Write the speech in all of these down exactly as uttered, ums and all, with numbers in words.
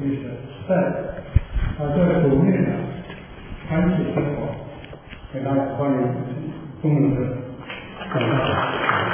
这是在啊这个组内呢，团体生活，给大家欢迎中文的讲道。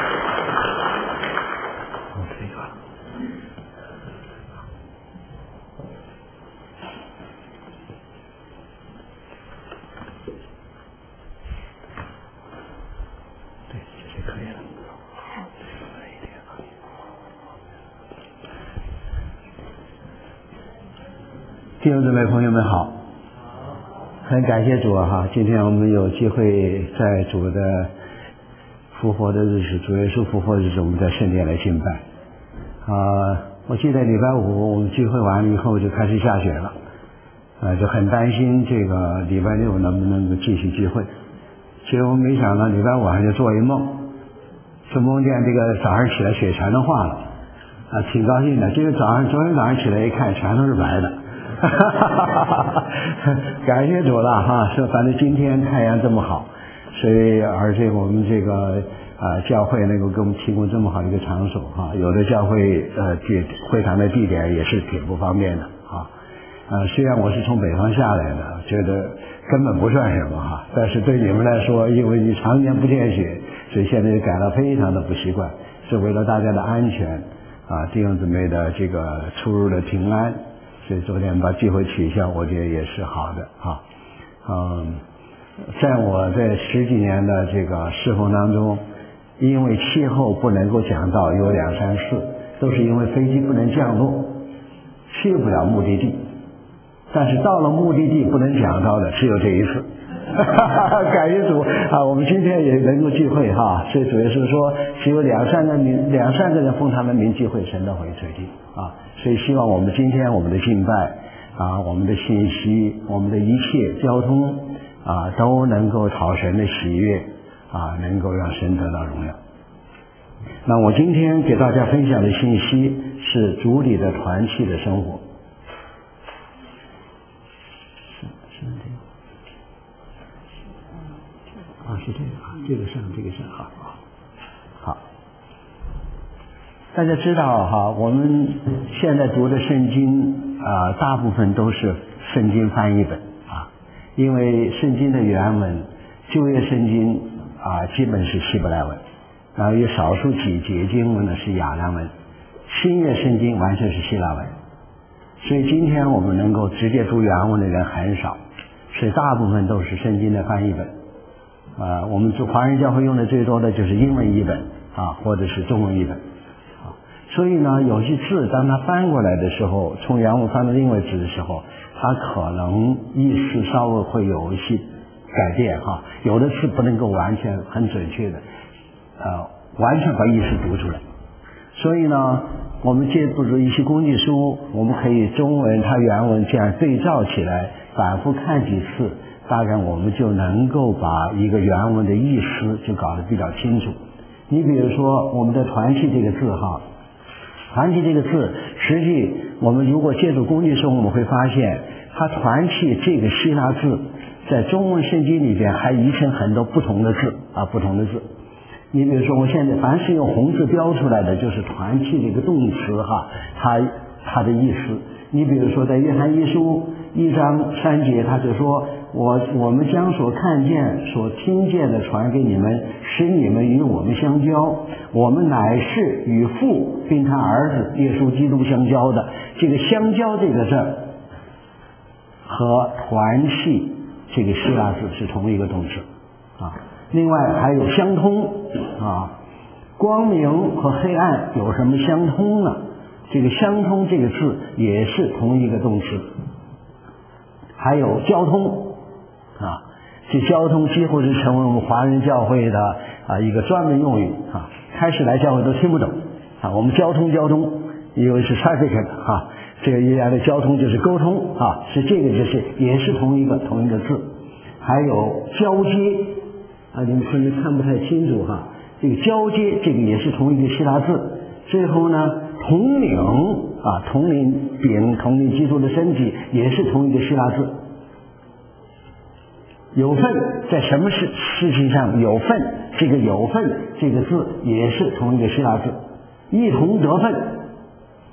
弟兄姊妹朋友们好，很感谢主哈，今天我们有机会在主的复活的日子，主耶稣复活的日子，我们在圣殿来敬拜。啊、呃，我记得礼拜五我们聚会完了以后就开始下雪了，啊、呃，就很担心这个礼拜六能不能够继续聚会。其实我没想到礼拜五还就做一梦，就梦见这个早上起来雪全都化了，啊，挺高兴的。这个早上昨天早上起来一看，全都是白的。哈哈哈哈哈！感谢主了哈，说反正今天太阳这么好，所以而且我们这个啊、呃、教会能够给我们提供这么好的一个场所哈，有的教会呃地会堂的地点也是挺不方便的啊。呃，虽然我是从北方下来的，觉得根本不算什么哈，但是对你们来说，因为你常年不见雪，所以现在就感到非常的不习惯。是为了大家的安全啊，弟兄姊妹的这个出入的平安。所以昨天把聚会取消，我觉得也是好的啊。嗯，在我在十几年的这个侍奉当中，因为气候不能够讲道有两三次，都是因为飞机不能降落，去不了目的地。但是到了目的地不能讲道的只有这一次。感谢主啊！我们今天也能够聚会哈，所以主要是说只有两三个名两三个人奉他的名聚会，神都会垂听啊。所以希望我们今天我们的敬拜啊，我们的信息，我们的一切交通啊，都能够讨神的喜悦啊，能够让神得到荣耀。那我今天给大家分享的信息是主里的团契的生活。啊，是这个啊，这个上，这个上，好，好。大家知道哈，我们现在读的圣经啊、呃，大部分都是圣经翻译本啊，因为圣经的原文，旧约圣经啊、呃，基本是希伯来文，然后有少数几节经文呢是亚兰文，新约圣经完全是希腊文，所以今天我们能够直接读原文的人很少，所以大部分都是圣经的翻译本。啊、呃，我们做华人教会用的最多的就是英文译本啊，或者是中文译本啊。所以呢，有些字当它翻过来的时候，从原文翻到英文字的时候，它可能意思稍微会有一些改变哈、啊。有的字不能够完全很准确的，呃，完全把意思读出来。所以呢，我们借助一些工具书，我们可以中文它原文这样对照起来，反复看几次。大概我们就能够把一个原文的意思就搞得比较清楚。你比如说我们的团契这个字哈，团契这个字，实际我们如果借助工具书，我们会发现它团契这个希腊字在中文圣经里边还遗成很多不同的字啊，不同的字。你比如说我现在凡是用红字标出来的就是团契这个动词哈，它它的意思。你比如说在约翰一书一章三节，他就说我我们将所看见所听见的传给你们，使你们与我们相交，我们乃是与父并他儿子耶稣基督相交的。这个相交这个字和团契这个希腊字是同一个动词啊。另外还有相通啊，光明和黑暗有什么相通呢？这个相通这个字也是同一个动词。还有交通啊，这交通几乎是成为我们华人教会的啊一个专门用语啊。开始来教会都听不懂啊，我们交通交通，因为是 traffic 啊，这个原来的交通就是沟通啊，是这个就是也是同一个同一个字。还有交接啊，你们可能看不太清楚哈，这个交接这个也是同一个希腊字。最后呢，统领啊，统领饼，统领基督的身体，也是同一个希腊字。有份在什么事事情上有份，这个有份这个字也是同一个希腊字。一同得份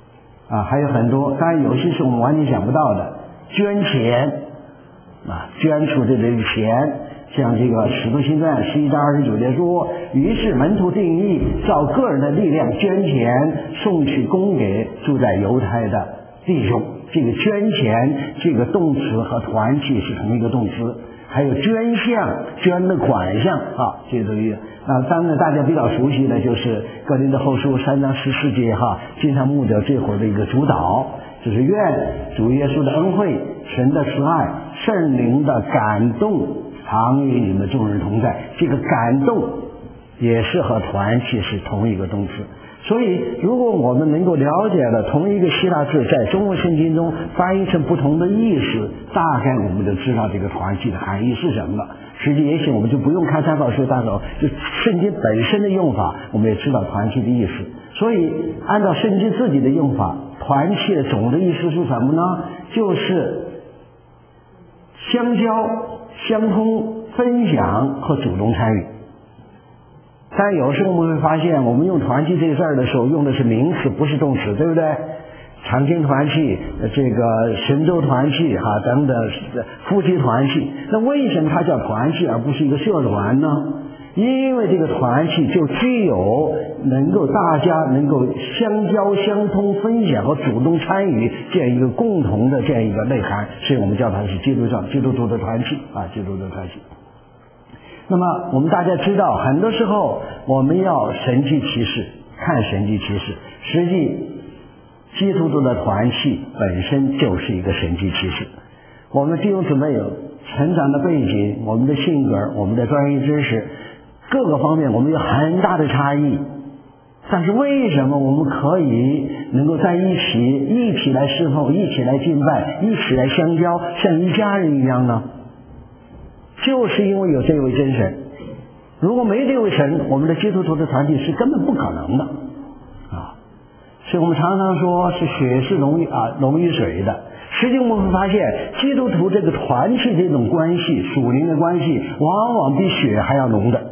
啊，还有很多，当然有些是我们完全想不到的，捐钱啊，捐出这个钱。像这个使徒行传十一章二十九节说，于是门徒定义照个人的力量捐钱送去供给住在犹太的弟兄。这个捐钱这个动词和团契是同一个动词，还有捐项，捐的款项啊，这都有。那当然大家比较熟悉的就是哥林多后书三章十四节哈，经常牧者这会儿的一个主导，就是愿主耶稣的恩惠、神的慈爱、圣灵的感动常与你们众人同在。这个感动也是和团契是同一个动词。所以如果我们能够了解了同一个希腊字在中文圣经中翻译成不同的意思，大概我们就知道这个团契的含义是什么了。实际也许我们就不用看参考书大手，就圣经本身的用法我们也知道团契的意思。所以按照圣经自己的用法，团契的总的意思是什么呢？就是相交、相通、分享和主动参与。但有时候我们会发现，我们用团契这个字儿的时候用的是名词，不是动词，对不对？长青团契、这个神州团契哈等等，夫妻团契。那为什么它叫团契而不是一个社团呢？因为这个团契就具有能够大家能够相交、相通、分享和主动参与这样一个共同的这样一个内涵，所以我们叫它是基督教基督徒的团契啊，基督徒的团契。那么我们大家知道，很多时候我们要神迹奇事，看神迹奇事，实际基督徒的团契本身就是一个神迹奇事。我们弟兄姊妹有成长的背景，我们的性格，我们的专业知识，各个方面我们有很大的差异，但是为什么我们可以能够在一起一起来侍奉，一起来敬拜，一起来相交，像一家人一样呢？就是因为有这位真神。如果没这位神，我们的基督徒的团体是根本不可能的啊！所以我们常常说是血是溶于啊溶于水的。实际我们会发现，基督徒这个团契这种关系，属灵的关系，往往比血还要浓的。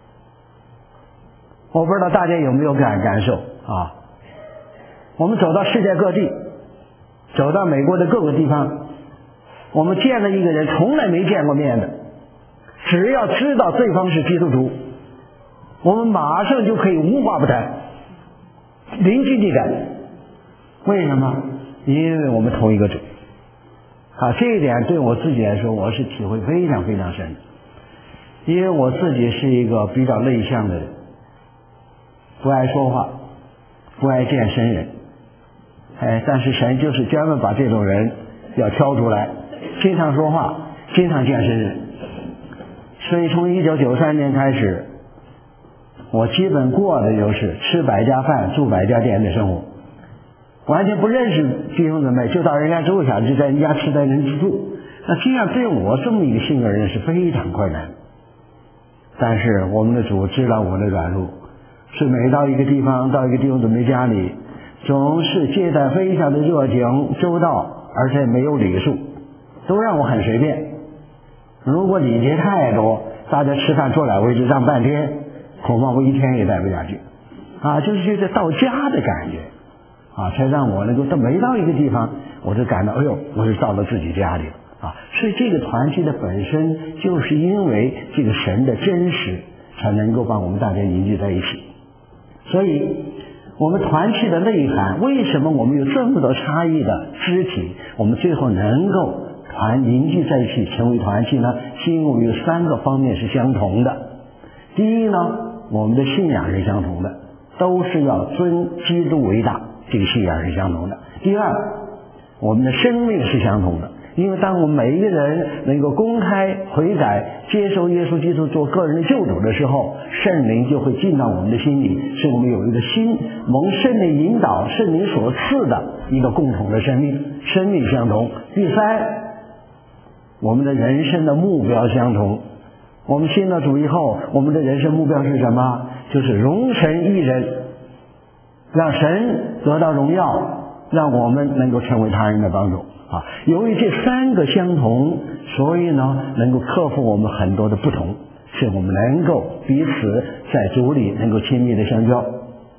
我不知道大家有没有感感受啊？我们走到世界各地，走到美国的各个地方，我们见了一个人从来没见过面的，只要知道对方是基督徒，我们马上就可以无话不谈，零距离感。为什么？因为我们同一个主啊，这一点对我自己来说，我是体会非常非常深的。因为我自己是一个比较内向的人，不爱说话，不爱见生人，哎，但是神就是专门把这种人要挑出来，经常说话，经常见生人。所以从一九九三年开始，我基本过的就是吃百家饭住百家店的生活，完全不认识弟兄姊妹，就到人家住下，就在人家吃在人家住。那这样对我这么一个性格人是非常困难。但是我们的主知道我的软弱，是每到一个地方，到一个弟兄姊妹家里，总是接待非常的热情周到，而且没有礼数，都让我很随便。如果礼节太多，大家吃饭坐两位就让半天，恐怕我一天也待不下去啊！就是觉得到家的感觉啊，才让我能够到每到一个地方，我就感到哎呦，我是到了自己家里了啊！所以这个团契的本身就是因为这个神的真实，才能够把我们大家凝聚在一起。所以我们团契的内涵，为什么我们有这么多差异的肢体，我们最后能够团凝聚在一起成为团契呢？是因为我们有三个方面是相同的。第一呢，我们的信仰是相同的，都是要尊基督为大，这个信仰是相同的。第二，我们的生命是相同的，因为当我们每一个人能够公开悔改，接受耶稣基督做个人的救主的时候，圣灵就会进到我们的心里，使我们有一个新蒙圣灵引导、圣灵所赐的一个共同的生命，生命相同。第三，我们的人生的目标相同。我们信了主以后，我们的人生目标是什么？就是荣神益人，让神得到荣耀，让我们能够成为他人的帮助啊！由于这三个相同，所以呢，能够克服我们很多的不同，使我们能够彼此在主里能够亲密的相交。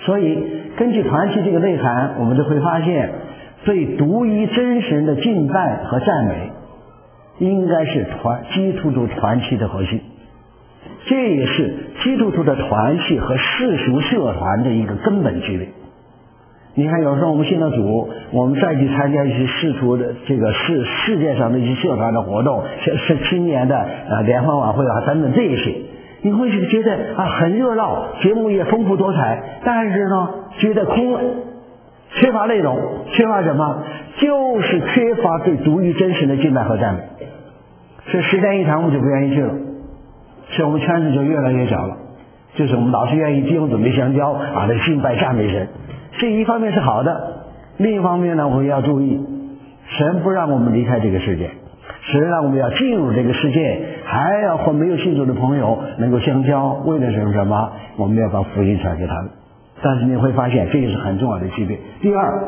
所以根据团契这个内涵，我们就会发现，对独一真神的敬拜和赞美，应该是团基督徒团契的核心。这也是基督徒的团契和世俗社团的一个根本区别。你看，有时候我们信了主，我们再去参加一些世俗的这个世世界上的一些社团的活动，是是青年的啊联欢晚会啊等等这一些，你会觉得啊很热闹，节目也丰富多彩，但是呢觉得空了，缺乏内容，缺乏什么？就是缺乏对独一真神的敬拜和赞美。所以时间一长，我们就不愿意去了，所以我们圈子就越来越小了。就是我们老是愿意弟兄姊妹相交啊，来敬拜赞美神。这一方面是好的，另一方面呢，我们要注意，神不让我们离开这个世界，神让我们要进入这个世界，还要和没有信主的朋友能够相交，为的是什么？我们要把福音传给他们。但是你会发现，这也是很重要的区别。第二，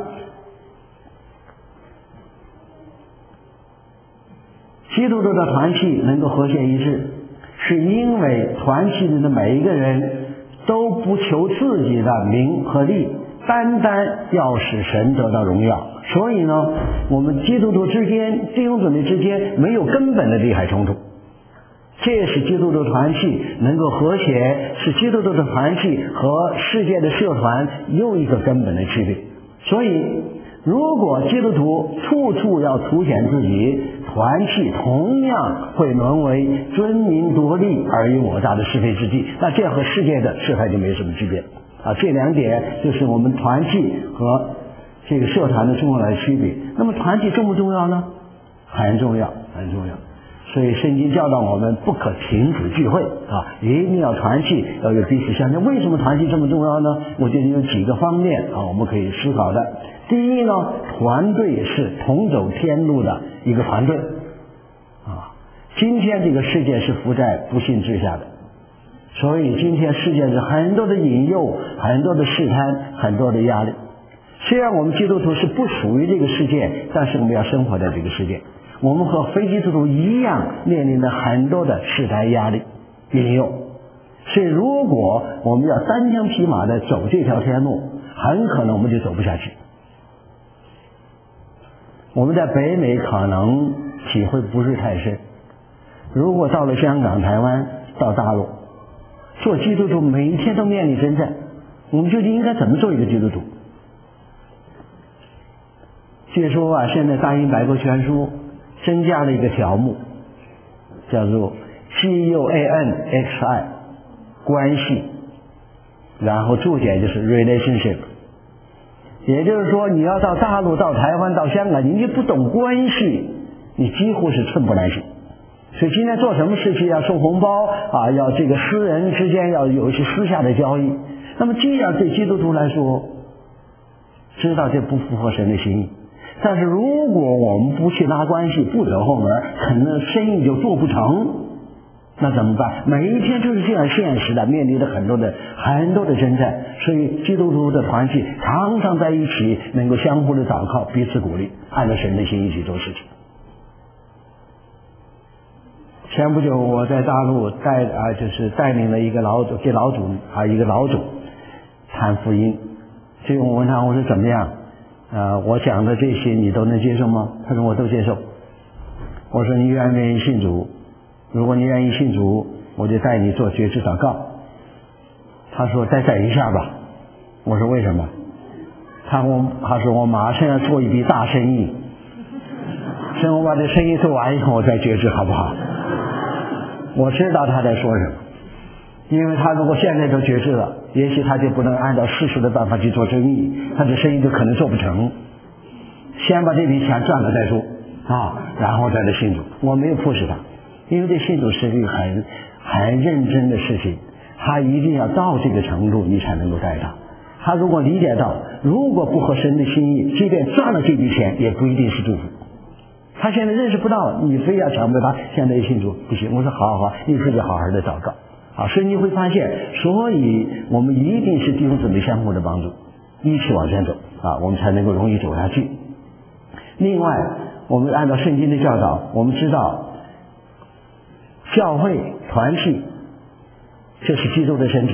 基督徒的团契能够和谐一致，是因为团契里的每一个人都不求自己的名和利，单单要使神得到荣耀。所以呢，我们基督徒之间、弟兄姊妹之间没有根本的利害冲突，这是基督徒团契能够和谐，是基督徒的团契和世界的社团又一个根本的区别。所以如果基督徒处处要凸显自己，团契同样会沦为争名夺利、尔虞我诈的是非之地，那这和世界的社会就没有什么区别啊。这两点就是我们团契和这个社团的重要的区别。那么团契重不重要呢？很重要，很重要。所以圣经教导我们不可停止聚会啊，一定要团契，要有彼此相交。为什么团契这么重要呢？我觉得有几个方面啊，我们可以思考的。第一呢，团队是同走天路的一个团队啊。今天这个世界是伏在不信之下的，所以今天世界是很多的引诱，很多的试探，很多的压力。虽然我们基督徒是不属于这个世界，但是我们要生活在这个世界。我们和非基督徒一样面临着很多的试探、压力、引诱。所以如果我们要单枪匹马的走这条天路，很可能我们就走不下去。我们在北美可能体会不是太深，如果到了香港、台湾、到大陆，做基督徒每一天都面临征战，我们究竟应该怎么做一个基督徒？据说啊，现在大英百科全书增加了一个条目，叫做 G U A N X I 关系，然后注解就是 relationship。也就是说，你要到大陆、到台湾、到香港，你不懂关系，你几乎是寸步难行。所以今天做什么事情要送红包啊，要这个私人之间要有一些私下的交易。那么这样对基督徒来说，知道这不符合神的心意。但是如果我们不去拉关系，不走后门，可能生意就做不成。那怎么办？每一天就是这样现实的，面临着很多的很多的征战。所以基督徒的团契常常在一起，能够相互的祷告，彼此鼓励，按照神的心意去做事情。前不久我在大陆带啊，就是带领了一个老主，给老主啊一个老主谈福音。这个我问他，我说怎么样？呃，我讲的这些你都能接受吗？他说我都接受。我说你愿不愿意信主？如果你愿意信主，我就带你做决志祷告。他说再等一下吧。我说为什么？他我他说我马上要做一笔大生意，等我把这生意做完以后我再决志好不好？我知道他在说什么，因为他如果现在都决志了，也许他就不能按照世俗的办法去做生意，他的生意就可能做不成。先把这笔钱赚了再说啊，然后再来信主。我没有迫使他，因为这信主是一个很很认真的事情，他一定要到这个程度你才能够带他。他如果理解到，如果不合神的心意，即便赚了这笔钱也不一定是祝福。他现在认识不到，你非要强迫他现在信主不行。我说好好好，你自己好好的祷告啊。所以你会发现，所以我们一定是弟兄姊妹相互的帮助，一起往前走啊，我们才能够容易走下去。另外，我们按照圣经的教导，我们知道教会团契就是基督的身体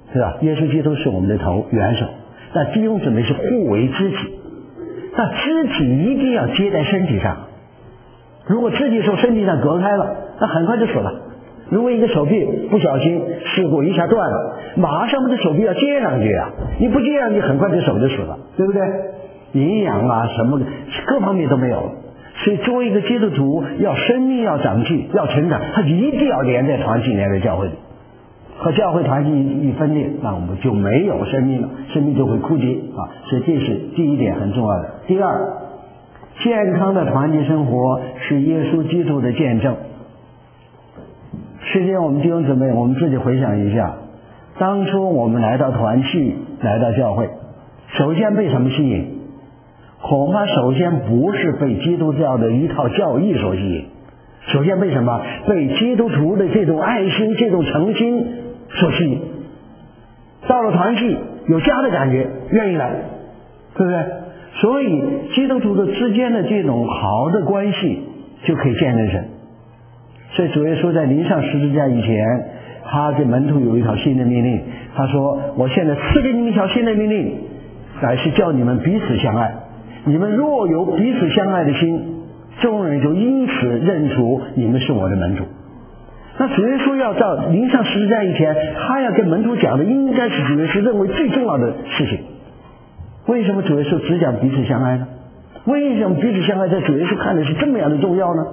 是吧？耶稣基督是我们的头元首，那弟兄姊妹是互为肢体，那肢体一定要接在身体上。如果肢体从身体上隔开了，那很快就死了。如果一个手臂不小心事故一下断了，马上我们的手臂要接上去啊！你不接上去，很快这手就死了，对不对？营养啊什么的各方面都没有了。所以作为一个基督徒，要生命要长进要成长，他一定要连在团契，连在教会里。和教会团契一分裂，那我们就没有生命了，生命就会枯竭啊！所以这是第一点很重要的。第二，健康的团契生活是耶稣基督的见证。实际上我们弟兄姊妹，我们自己回想一下，当初我们来到团契，来到教会，首先被什么吸引？恐怕首先不是被基督教的一套教义所吸引，首先被什么？被基督徒的这种爱心、这种诚心所吸引。到了团契，有家的感觉，愿意来，对不对？所以基督徒的之间的这种好的关系就可以见证神。所以主耶稣在临上十字架以前，他给门徒有一条新的命令，他说：我现在赐给你们一条新的命令，乃是叫你们彼此相爱。你们若有彼此相爱的心，众人就因此认出你们是我的门徒。那主耶稣要到临上十字架以前，他要跟门徒讲的应该是主耶稣认为最重要的事情。为什么主耶稣只讲彼此相爱呢？为什么彼此相爱在主耶稣看的是这么样的重要呢？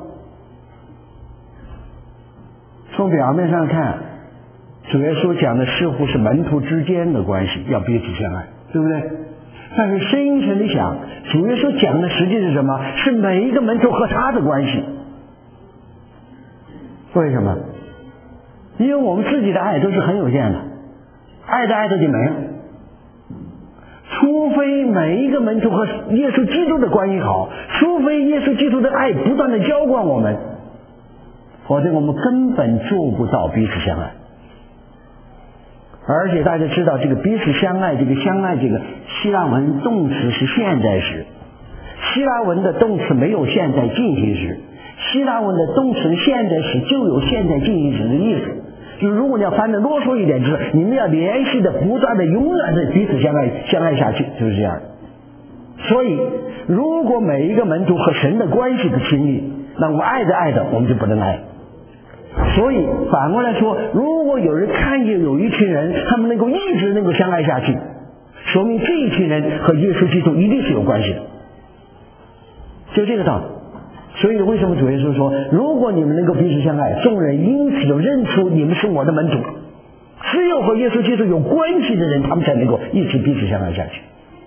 从表面上看，主耶稣讲的似乎是门徒之间的关系，要彼此相爱，对不对？但是深层的想，主耶稣讲的实际是什么？是每一个门徒和他的关系。为什么？因为我们自己的爱都是很有限的，爱的爱的就没了。除非每一个门徒和耶稣基督的关系好，除非耶稣基督的爱不断的浇灌我们，否则我们根本做不到彼此相爱。而且大家知道，这个彼此相爱，这个相爱这个希腊文动词是现在时，希腊文的动词没有现在进行时，希腊文的动词现在时就有现在进行时的意思。就是如果你要翻得啰嗦一点，就是你们要联系的不断的永远的彼此相爱相爱下去，就是这样的。所以如果每一个门徒和神的关系不亲密，那我们爱着爱着我们就不能爱。所以反过来说，如果有人看见有一群人他们能够一直能够相爱下去，说明这一群人和耶稣基督一定是有关系的，就这个道理。所以为什么主耶稣说，如果你们能够彼此相爱，众人因此就认出你们是我的门徒。只有和耶稣基督有关系的人，他们才能够一直彼此相爱下去。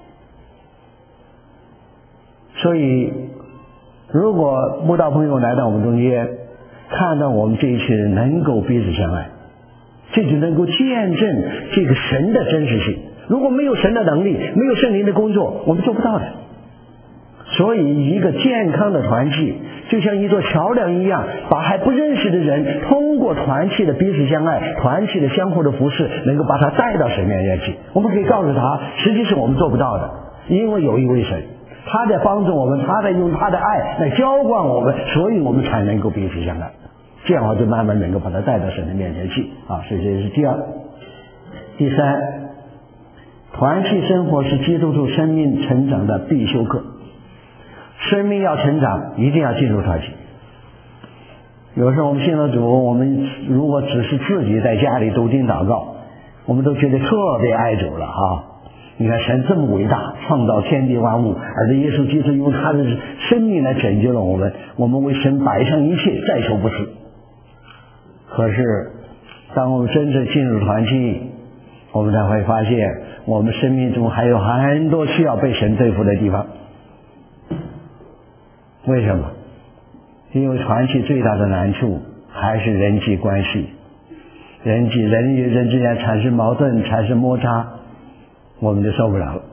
所以如果慕道朋友来到我们中间，看到我们这一群人能够彼此相爱，这就能够见证这个神的真实性。如果没有神的能力，没有圣灵的工作，我们做不到的。所以一个健康的团契就像一座桥梁一样，把还不认识的人通过团契的彼此相爱，团契的相互的服侍，能够把他带到神面前去。我们可以告诉他，实际是我们做不到的，因为有一位神，他在帮助我们，他在用他的爱来浇灌我们，所以我们才能够彼此相爱。这样的话就慢慢能够把他带到神的面前去啊。所以这是第二。第三，团契生活是基督徒生命成长的必修课。生命要成长，一定要进入团契。有时候我们信了主，我们如果只是自己在家里读经祷告，我们都觉得特别爱主了啊！你看神这么伟大，创造天地万物，而这耶稣基督用他的生命来拯救了我们，我们为神摆上一切，在所不辞。可是当我们真正进入团契，我们才会发现我们生命中还有很多需要被神对付的地方。为什么？因为团契最大的难处还是人际关系，人际人与人之间产生矛盾，产生摩擦，我们就受不了了。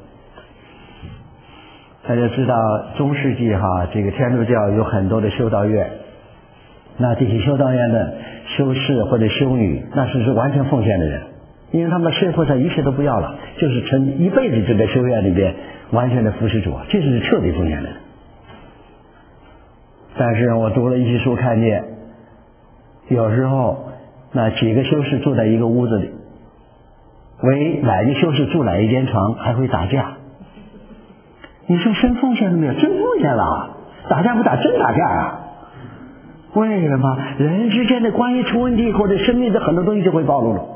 大家知道中世纪哈，这个天主教有很多的修道院，那这些修道院的修士或者修女，那是是完全奉献的人，因为他们社会上一切都不要了，就是成一辈子就在修院里边完全的服侍主，这是彻底奉献的人。但是我读了一些书，看见有时候那几个修士住在一个屋子里， 为哪个修士住哪一间床还会打架。你说真奉献了没有？真奉献了，打架不打真打架啊。为什么？人之间的关系出问题，或者生命的很多东西就会暴露了。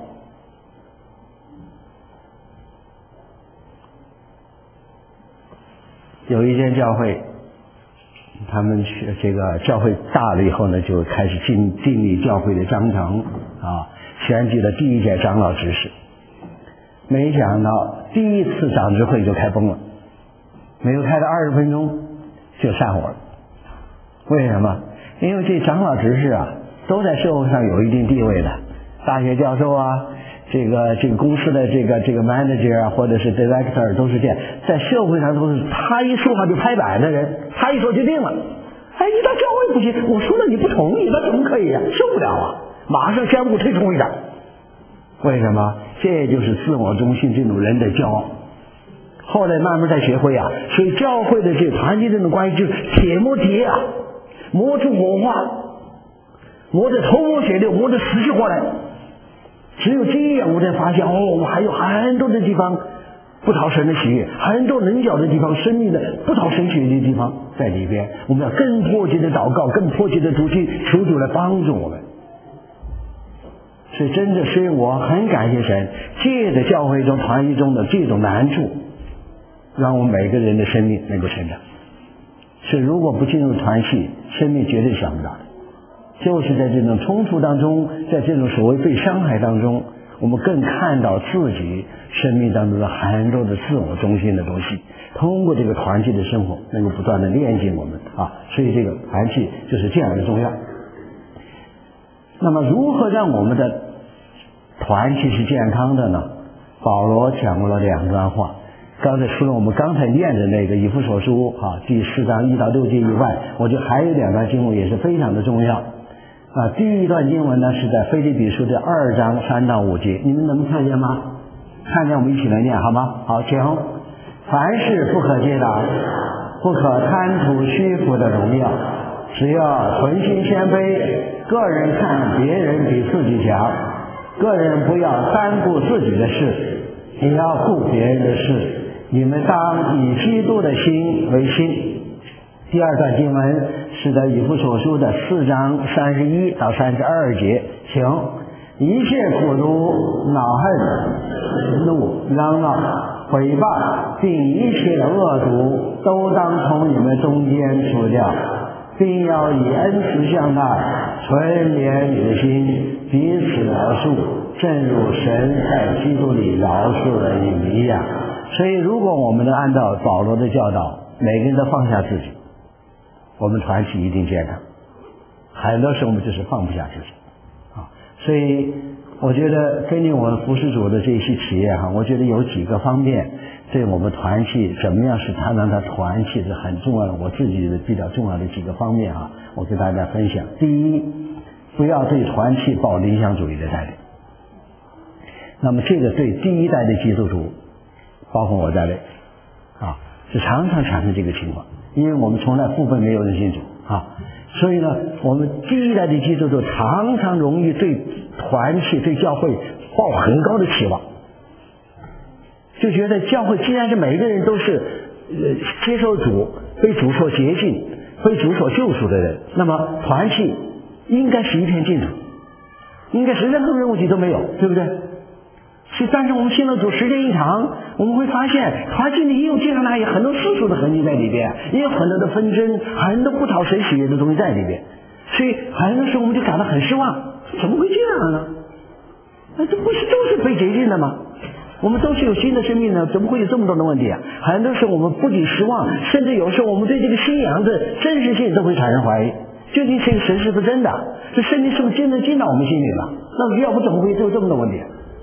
有一间教会，他们去这个教会大了以后呢，就开始尽尽力教会的章程啊，选举了第一届长老执事。没想到第一次长执会就开崩了，没有开到二十分钟就散伙了。为什么？因为这长老执事啊，都在社会上有一定地位的，大学教授啊，这个这个公司的这个这个 manager 啊，或者是 director 都是这样，在社会上都是他一说话就拍板的人，他一说就定了。哎，你到教会不行，我说了你不同意，那怎么可以啊？受不了啊！马上相互推崇一下。为什么？这就是自我中心这种人的骄傲。后来慢慢才学会啊，所以教会的这团体这种关系就是铁磨铁啊，磨出火花，磨得头破血流，磨得死去活来。只有这样，我才发现哦，我还有很多的地方不讨神的喜悦，很多棱角的地方，生命的不讨神喜悦的地方在里边。我们要更迫切的祷告，更迫切的读经，求主来帮助我们。所以真的是我很感谢神，借着教会中团体中的这种难处，让我们每个人的生命能够成长。所以如果不进入团契，生命绝对想不到的。就是在这种冲突当中，在这种所谓被伤害当中，我们更看到自己生命当中的很多的自我中心的东西，通过这个团契的生活能够不断的炼净我们啊，所以这个团契就是这样的重要。那么如何让我们的团契是健康的呢？保罗讲过了两段话，刚才除了我们刚才念的那个以弗所书啊第四章一到六节以外，我觉得还有两段经文也是非常的重要啊。第一段经文呢是在腓立比书的二章三到五节，你们能看见吗？看见我们一起来念好吗？好，请。凡事不可结党，不可贪图虚浮的荣耀，只要存心谦卑，个人看别人比自己强，个人不要单顾自己的事，也要顾别人的事。你们当以基督的心为心。第二段经文是在以弗所书的四章三十一到三十二节，请。一切苦毒、恼恨、怒、嚷闹、毁谤，并一切的恶毒，都当从你们中间除掉，并要以恩慈相待，存怜悯的心，彼此饶恕，正如神在基督里饶恕了你们一样。所以如果我们能按照保罗的教导，每个人都放下自己，我们团体一定健康。很多时候我们就是放不下自己啊，所以我觉得根据我们服事主的这些企业哈，我觉得有几个方面对我们团契怎么样使它让它团契是很重要的，我自己的比较重要的几个方面啊，我跟大家分享。第一，不要对团契抱理想主义的态度。那么这个对第一代的基督徒，包括我在内啊，是常常产生这个情况，因为我们从来父辈没有人信主啊，所以呢，我们第一代的基督徒常常容易对团契、对教会抱很高的期望，就觉得教会既然是每个人都是呃接受主、被主所洁净、被主所救赎的人，那么团契应该是一片净土，应该是任何问题都没有，对不对？是，但是我们信了主时间一长，我们会发现团契里也有这样那样很多世俗的痕迹在里边，也有很多的纷争，很多不讨神喜悦的东西在里边，所以很多时候我们就感到很失望，怎么会这样呢？那这不是都是被洁净的吗？我们都是有新的生命的，怎么会有这么多的问题啊？很多时候我们不仅失望，甚至有时候我们对这个信仰的真实性都会产生怀疑，究竟这个神是不是真的？这圣经是不是真的进到我们心里了？那要不怎么会有这么多问题？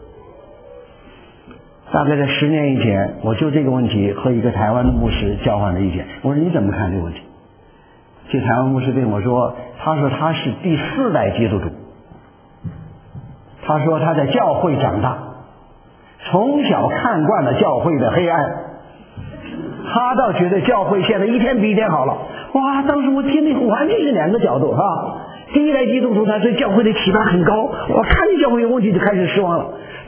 大概在十年以前，我就这个问题和一个台湾的牧师交换了意见。我说你怎么看这个问题？这台湾牧师跟我说，他说他是第四代基督徒，他说他在教会长大，从小看惯了教会的黑暗，他倒觉得教会现在一天比一天好了。哇，当时我听的完全是两个角度啊。第一代基督徒他对教会的期盼很高，我看见教会有问题就开始失望了。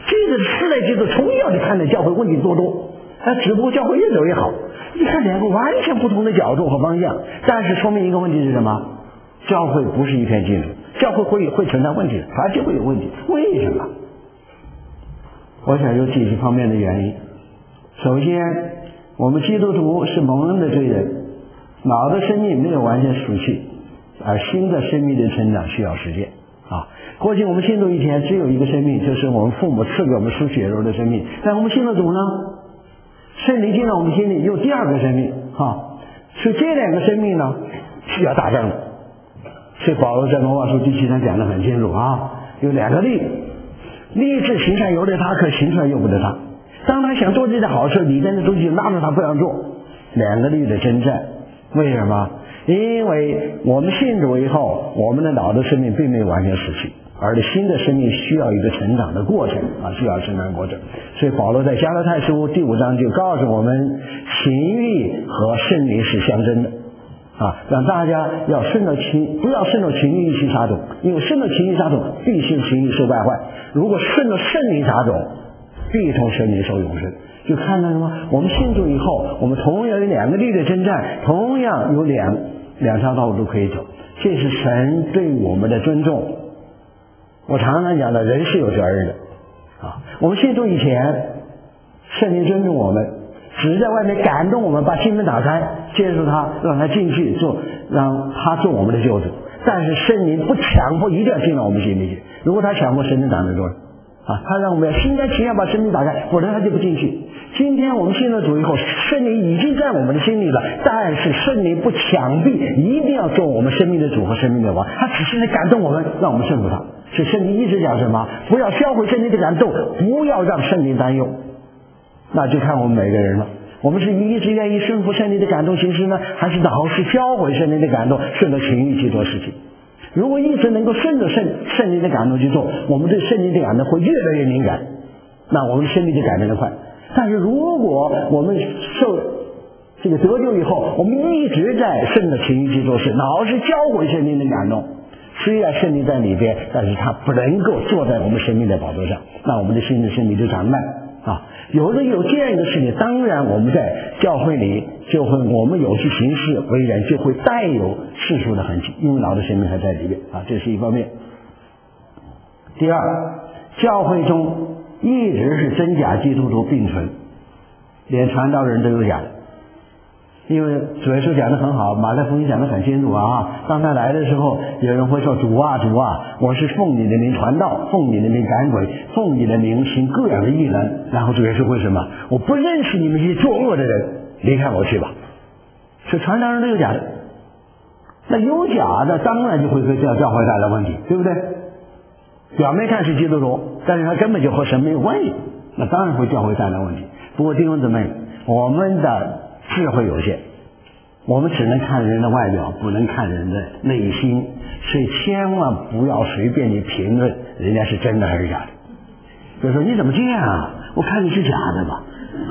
这个时代就是从小就看到教会问题多多，他只不过教会越走越好。你看两个完全不同的角度和方向，但是说明一个问题是什么？教会不是一片净土，教会会会存在问题，它就会有问题。为什么？我想有几个方面的原因。首先，我们基督徒是蒙恩的罪人，老的生命没有完全死去，而新的生命的成长需要时间啊。过去我们信主以前只有一个生命，就是我们父母赐给我们属血肉的生命，但我们信了主呢，圣灵进到我们心里有第二个生命啊，所以这两个生命呢需要打仗的。所以保罗在罗马书第七章讲得很清楚啊，有两个力，立志行善由得他，可行出来由不得他。当他想做这件好事，里边的东西拉着他不让做，两个力的征战。为什么？因为我们信主以后，我们的老的生命并没有完全死去，而新的生命需要一个成长的过程啊，需要成长过程。所以保罗在加拉太书第五章就告诉我们，情欲和圣灵是相争的啊，让大家要顺着情，不要顺着情欲去撒种，因为顺着情欲撒种，必信情欲受败坏；如果顺着圣灵撒种，必从圣灵受永生。就看到了吗？我们信主以后，我们同样有两个力的征战，同样有两两条道路可以走，这是神对我们的尊重。我常常讲的，人是有责任的啊。我们信主以前，圣灵尊重我们，只是在外面感动我们，把心门打开，接受他，让他进去做，让他做我们的救主。但是圣灵不强迫一定要进到我们心里去，如果他强迫，圣灵挡得住啊，他让我们心甘情愿把生命打开，否则他就不进去。今天我们信了主以后，圣灵已经在我们的心里了，但是圣灵不强逼一定要做我们生命的主和生命的王，他只是在感动我们，让我们顺服他。所以圣灵一直讲什么？不要销毁圣灵的感动，不要让圣灵担忧。那就看我们每个人了，我们是一直愿意顺服圣灵的感动行事呢，还是老是销毁圣灵的感动，顺着情欲去做事情？如果一直能够顺着圣圣灵的感动去做，我们对圣灵的感动会越来越敏感，那我们生命就改变得快。但是如果我们受这个得救以后，我们一直在顺着情欲去做事，老是销毁圣灵的感动，虽然圣灵在里边，但是他不能够坐在我们生命的宝座上，那我们的心的生命就长慢啊。有了有这样一个事情，当然我们在教会里就会，我们有去行事为人就会带有世俗的痕迹，因为老的生命还在里面啊，这是一方面。第二，教会中一直是真假基督徒并存，连传道人都有假的。因为主耶稣讲得很好，马太福音讲得很清楚啊。当他来的时候，有人会说：“主啊，主啊，我是奉你的名传道，奉你的名赶鬼，奉你的名行各样的异能。”然后主耶稣会什么？我不认识你们这些作恶的人，离开我去吧。所以传道人都有假的，那有假的，当然就会给教教会带来问题，对不对？表面看是基督徒，但是他根本就和神没有关系，那当然会教会带来问题。不过弟兄姊妹，我们的智慧有限，我们只能看人的外表，不能看人的内心，所以千万不要随便去评论人家是真的还是假的。比如说你怎么这样啊？我看你是假的吧。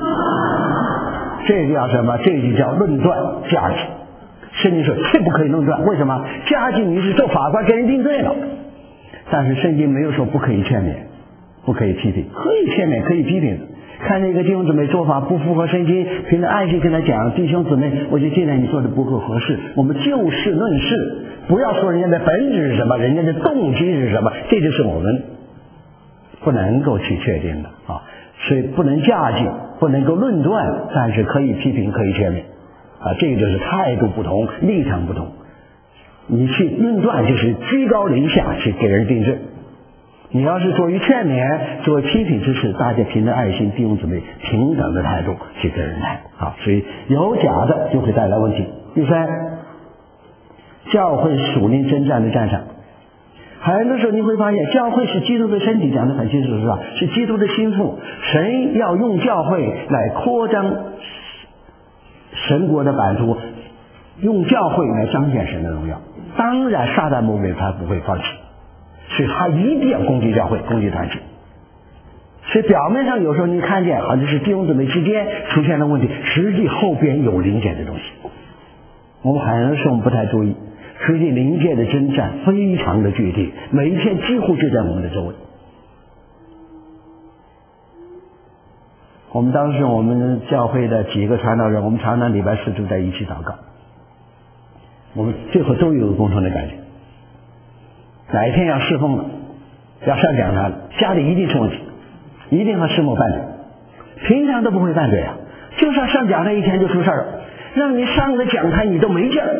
这个叫什么？这就叫论断价值。圣经说这不可以论断，为什么？价值你是做法官给人定罪了，但是圣经没有说不可以劝勉，不可以批评，可以劝勉，可以批评。看那个弟兄姊妹做法不符合圣经，凭着爱心跟他讲，弟兄姊妹，我觉得现在你做的不够合适，我们就事论事，不要说人家的本质是什么，人家的动机是什么，这就是我们不能够去确定的啊。所以不能嫁接，不能够论断，但是可以批评，可以劝勉啊，这个就是态度不同，立场不同。你去论断就是居高临下去给人定罪，你要是作为劝勉，作为批评之事，大家凭着爱心弟兄姊妹平等的态度去跟人谈啊，所以有假的就会带来问题。第三，教会属灵征战的战场，很多时候你会发现，教会是基督的身体，讲得很清楚，是吧？是基督的心腹，神要用教会来扩张神国的版图，用教会来彰显神的荣耀。当然撒旦魔鬼他不会放弃，所以他一定要攻击教会，攻击团体。所以表面上有时候你看见好像是弟兄姊妹之间出现了问题，实际后边有灵界的东西，我们很多时候不太注意。实际灵界的征战非常的剧烈，每一天几乎就在我们的周围。 我们当时我们教会的几个传道人，我们常常礼拜四都在一起祷告，我们最后都有个共同的感觉，哪一天要侍奉了，要上讲台了，家里一定出问题，一定和师母拌嘴，平常都不会拌嘴啊，就是要上讲台一天就出事儿了，让你上个讲台你都没劲儿。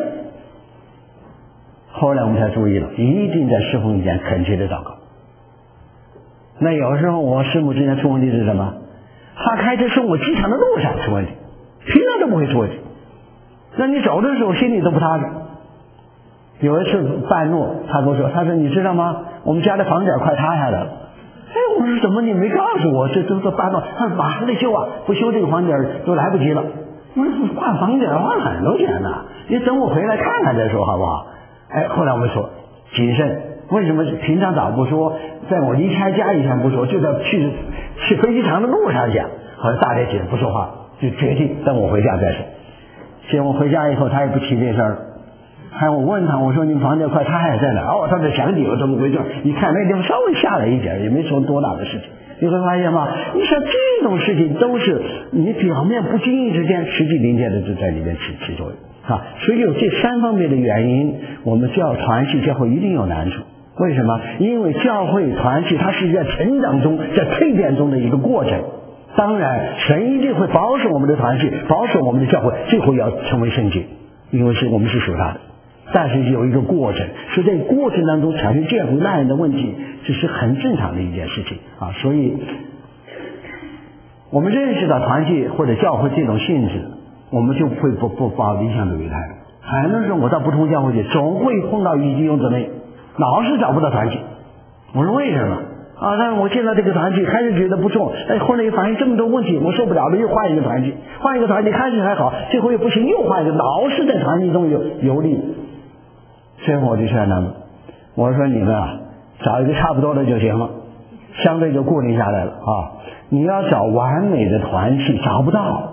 后来我们才注意了，一定在侍奉以前恳切的祷告。那有时候我师母之前出问题是什么？他开车送我机场的路上出问题，平常都不会出问题。那你走的时候心里都不踏实。有一次半路他跟我说，他说你知道吗？我们家的房顶快塌下来了。哎，我说怎么你没告诉我？这都是半路，他说马上得修啊，不修这个房顶都来不及了。我说换房顶花很多钱呢，你等我回来看看再说好不好？哎，后来我们说谨慎，为什么平常早不说，在我离开家以前不说，就在去去飞机场的路上讲。后来大姐姐不说话，就决定等我回家再说。结果回家以后他也不提这事儿了。还我问他，我说你们房间快塌还在哪？哦，他在墙底有这么回事。你看那地方稍微下来一点，也没什么多大的事情。你会发现吗？你像这种事情都是你表面不经意之间，实际临界的就在里面起起作用啊。所以有这三方面的原因，我们教团契教会一定有难处。为什么？因为教会团契它是在成长中，在蜕变中的一个过程。当然，神一定会保守我们的团契，保守我们的教会，最后要成为圣洁，因为是我们是属他的。但是有一个过程，是在过程当中产生见回烂人的问题，这是很正常的一件事情啊。所以，我们认识到团契或者教会这种性质，我们就会不不抱理想主义态度。很多时候我到不同教会去，总会碰到一弟兄姊妹，老是找不到团契。我说为什么？啊，但是我见到这个团契还是觉得不错，哎，后来又发现这么多问题，我受不了了，又换一个团契，换一个团契开始还好，最后又不行，又换一个，老是在团契中游游历。最后我就劝他们，我说你们啊，找一个差不多的就行了，相对就固定下来了啊。你要找完美的团契找不到，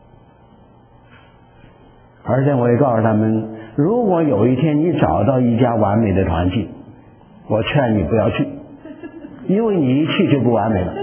而且我也告诉他们，如果有一天你找到一家完美的团契，我劝你不要去，因为你一去就不完美了。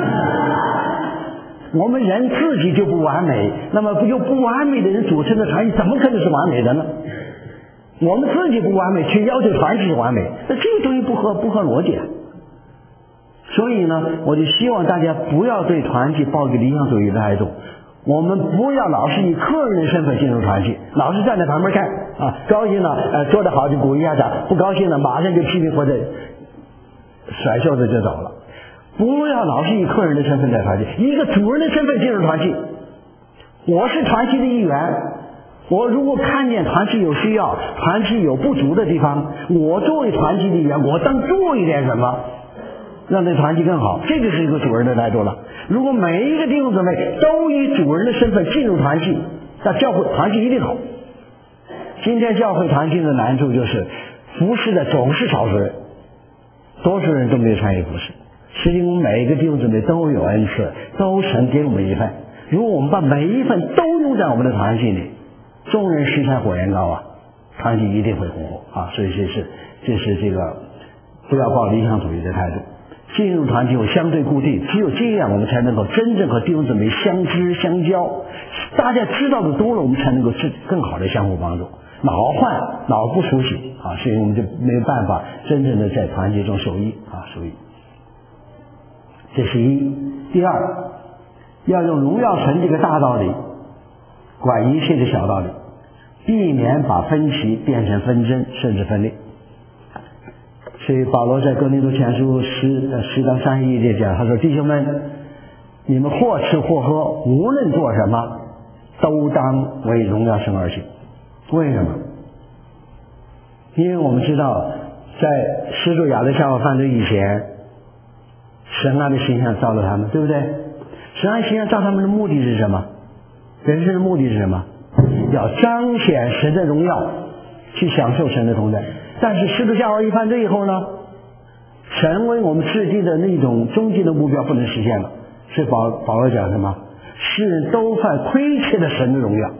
我们人自己就不完美，那么由不完美的人组成的团体怎么可能是完美的呢？我们自己不完美，却要求团体是完美，那这个东西不合不合逻辑啊。所以呢，我就希望大家不要对团体抱个理想主义的态度，我们不要老是以客人的身份进入团体，老是站在旁边看啊，高兴了呃做得好就鼓励一下他，不高兴了马上就批评或者甩袖子就走了。不要老是以客人的身份在团体，一个主人的身份进入团体。我是团体的一员，我如果看见团体有需要，团体有不足的地方，我作为团体的一员，我当做一点什么让这团体更好，这个是一个主人的态度了。如果每一个弟兄姊妹都以主人的身份进入团体，那教会团体一定好。今天教会团体的难处就是服侍的总是少数人，多数人都没有参与服侍。实际上每一个弟兄姊妹都有恩赐，都神给我们一份，如果我们把每一份都用在我们的团体里，众人拾柴火焰高啊，团体一定会红火啊。所以这是这是这个不要抱理想主义的态度，进入团体有相对固定，只有这样我们才能够真正和弟兄姊妹相知相交，大家知道的多了，我们才能够更好的相互帮助。老换老不熟悉啊，所以我们就没有办法真正的在团体中受益啊，受益。这是一。第二，要用荣耀神这个大道理管一切的小道理，避免把分歧变成纷争甚至分裂。所以保罗在哥林多前书十呃十章三十一节讲，他说：“弟兄们，你们或吃或喝，无论做什么，都当为荣耀神而行。”为什么？因为我们知道，在施主亚当夏娃犯罪以前，神按的形象造了他们，对不对？神按形象造他们的目的是什么？人生的目的是什么？要彰显神的荣耀，去享受神的同在。但是施主夏娃一犯罪以后呢，神为我们制定的那种终极的目标不能实现了，所以保保罗讲什么？世人都犯亏缺了神的荣耀，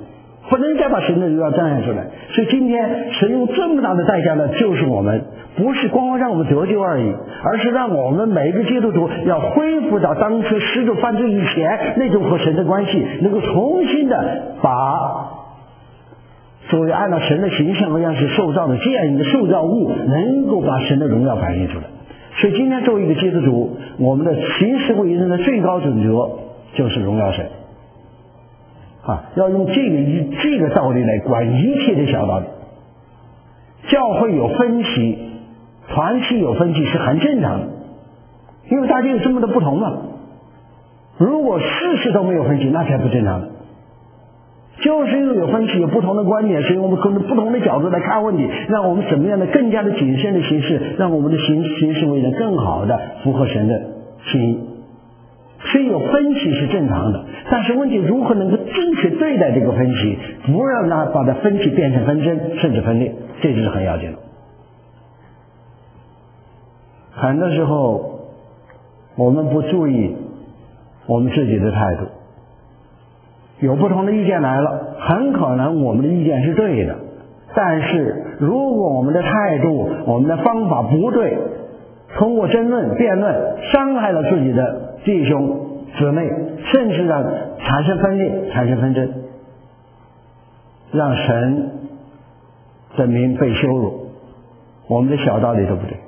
不能再把神的荣耀彰显出来。所以今天神用这么大的代价呢，就是我们不是光光让我们得救而已，而是让我们每一个基督徒要恢复到当初始祖犯罪以前那种和神的关系，能够重新的把作为按照神的形象和样式受造的这样一个受造物，能够把神的荣耀反映出来。所以今天作为一个基督徒，我们的行事为人的最高准则就是荣耀神啊，要用这个这个道理来管一切的小道理。教会有分歧，团体有分歧是很正常的，因为大家有这么的不同嘛。如果事事都没有分歧，那才不正常的。就是因为有分歧，有不同的观点，所以我们从不同的角度来看问题，让我们怎么样的更加的谨慎的行事，让我们的行行事为人更好的符合神的心意。所以有分歧是正常的，但是问题如何能够正确对待这个分歧，不让它把它分歧变成纷争甚至分裂，这就是很要紧的。很多时候我们不注意我们自己的态度，有不同的意见来了，很可能我们的意见是对的，但是如果我们的态度我们的方法不对，通过争论辩论伤害了自己的弟兄姊妹，甚至让产生分裂产生纷争，让神的名被羞辱，我们的小道理都不对。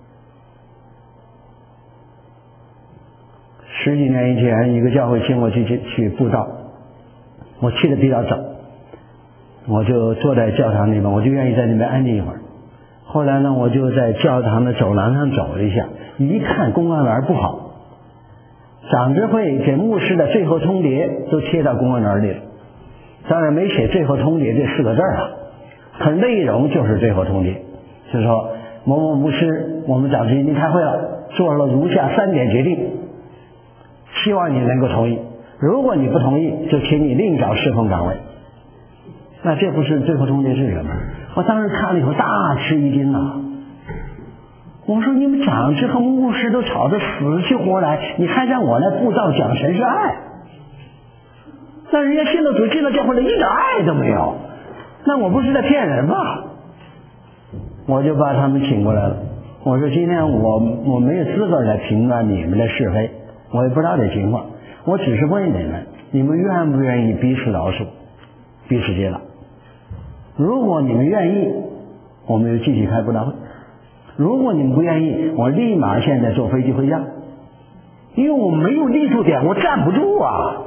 十几年以前一个教会请我去去布道，我去的比较早，我就坐在教堂里面，我就愿意在那边安静一会儿。后来呢，我就在教堂的走廊上走了一下，一看公告栏不好，长执会给牧师的最后通牒都贴到公告栏里了，当然没写最后通牒这四个字啊，可内容就是最后通牒，就是说某某牧师，我们长执会已经开会了，做了如下三点决定，希望你能够同意，如果你不同意，就请你另找侍奉岗位。那这不是最后通牒是什么？我当时看了以后大吃一惊啊！我说你们长执和牧师都吵得死去活来，你还让我来布道讲神是爱？那人家信了主进了教会了，一点爱都没有，那我不是在骗人吗？我就把他们请过来了，我说今天我我没有资格来评断你们的是非，我也不知道这情况，我只是问你们，你们愿不愿意彼此饶恕，彼此接纳？如果你们愿意，我们就继续开布道会；如果你们不愿意，我立马现在坐飞机回家，因为我没有立足点，我站不住啊。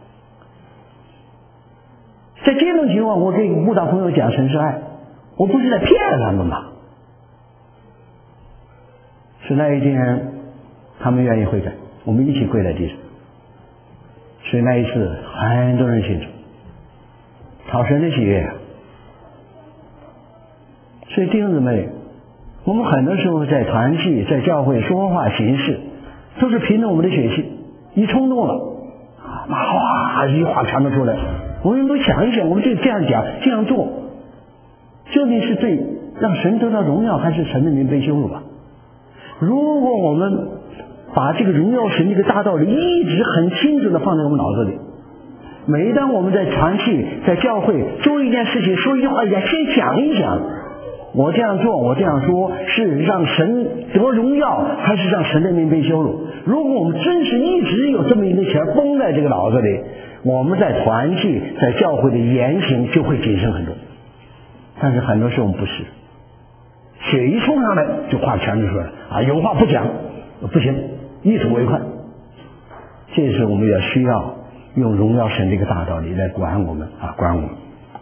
在这种情况，我给布道朋友讲神是爱，我不是在骗他们吗？是那一天他们愿意悔改，我们一起跪在地上，所以那一次很多人信主，讨神的喜悦啊。所以弟兄姊妹，我们很多时候在团契在教会说话行事都是凭着我们的血气，一冲动了哇一句话传得出来，我们都想一想，我们就这样讲这样做，究竟是对让神得到荣耀，还是神的名被羞辱吧？如果我们把这个荣耀神这个大道理一直很清楚的放在我们脑子里，每当我们在团契在教会做一件事情说一句话，也先想一想，我这样做我这样说是让神得荣耀，还是让神的名被羞辱？如果我们真是一直有这么一个弦绷在这个脑子里，我们在团契在教会的言行就会谨慎很多。但是很多时候我们不是，血一冲上来就话全就出来了啊，有话不讲不行，一吐为快。这是我们也需要用荣耀神这个大道理来管我们啊，管我们。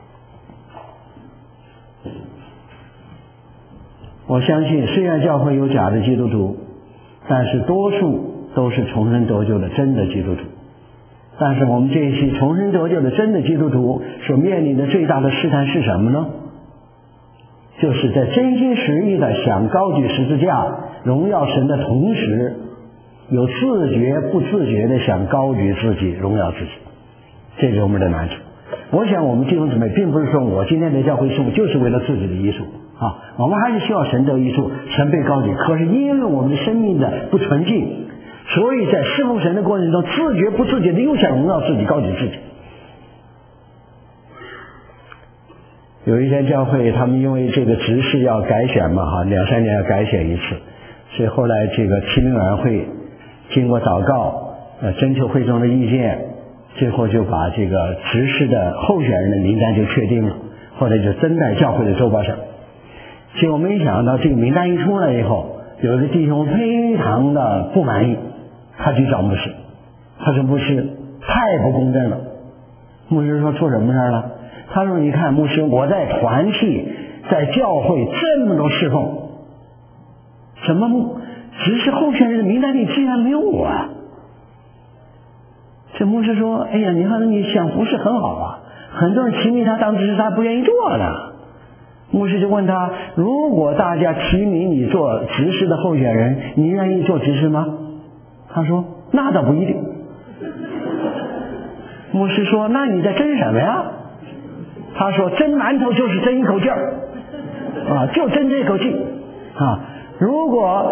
我相信虽然教会有假的基督徒，但是多数都是重生得救的真的基督徒。但是我们这些重生得救的真的基督徒所面临的最大的试探是什么呢？就是在真心实意的想高举十字架荣耀神的同时，有自觉不自觉的想高举自己荣耀自己，这是我们的难处。我想我们弟兄姊妹并不是说我今天来教会是就是为了自己的益处啊，我们还是希望神得益处，神被高举。可是因为我们的生命的不纯净，所以在侍奉神的过程中，自觉不自觉的又想荣耀自己高举自己。 有一间教会，他们因为这个执事要改选嘛，哈，两三年要改选一次，所以后来这个提名委员会经过祷告，呃，征求会众的意见，最后就把这个执事的候选人的名单就确定了，后来就登在教会的周报上。结果没想到这个名单一出来以后，有的弟兄非常的不满意，他去找牧师，他说牧师太不公正了。牧师说出什么事了？他说你看牧师，我在团契在教会这么多侍奉，怎么执事候选人的名单里竟然没有我啊？这牧师说哎呀，你看你想服侍很好啊，很多人提名他当执事他不愿意做的。牧师就问他，如果大家提名你做执事的候选人，你愿意做执事吗？他说那倒不一定。牧师说那你在争什么呀？他说争馒头就是争一口劲儿啊，就争这口气啊。如果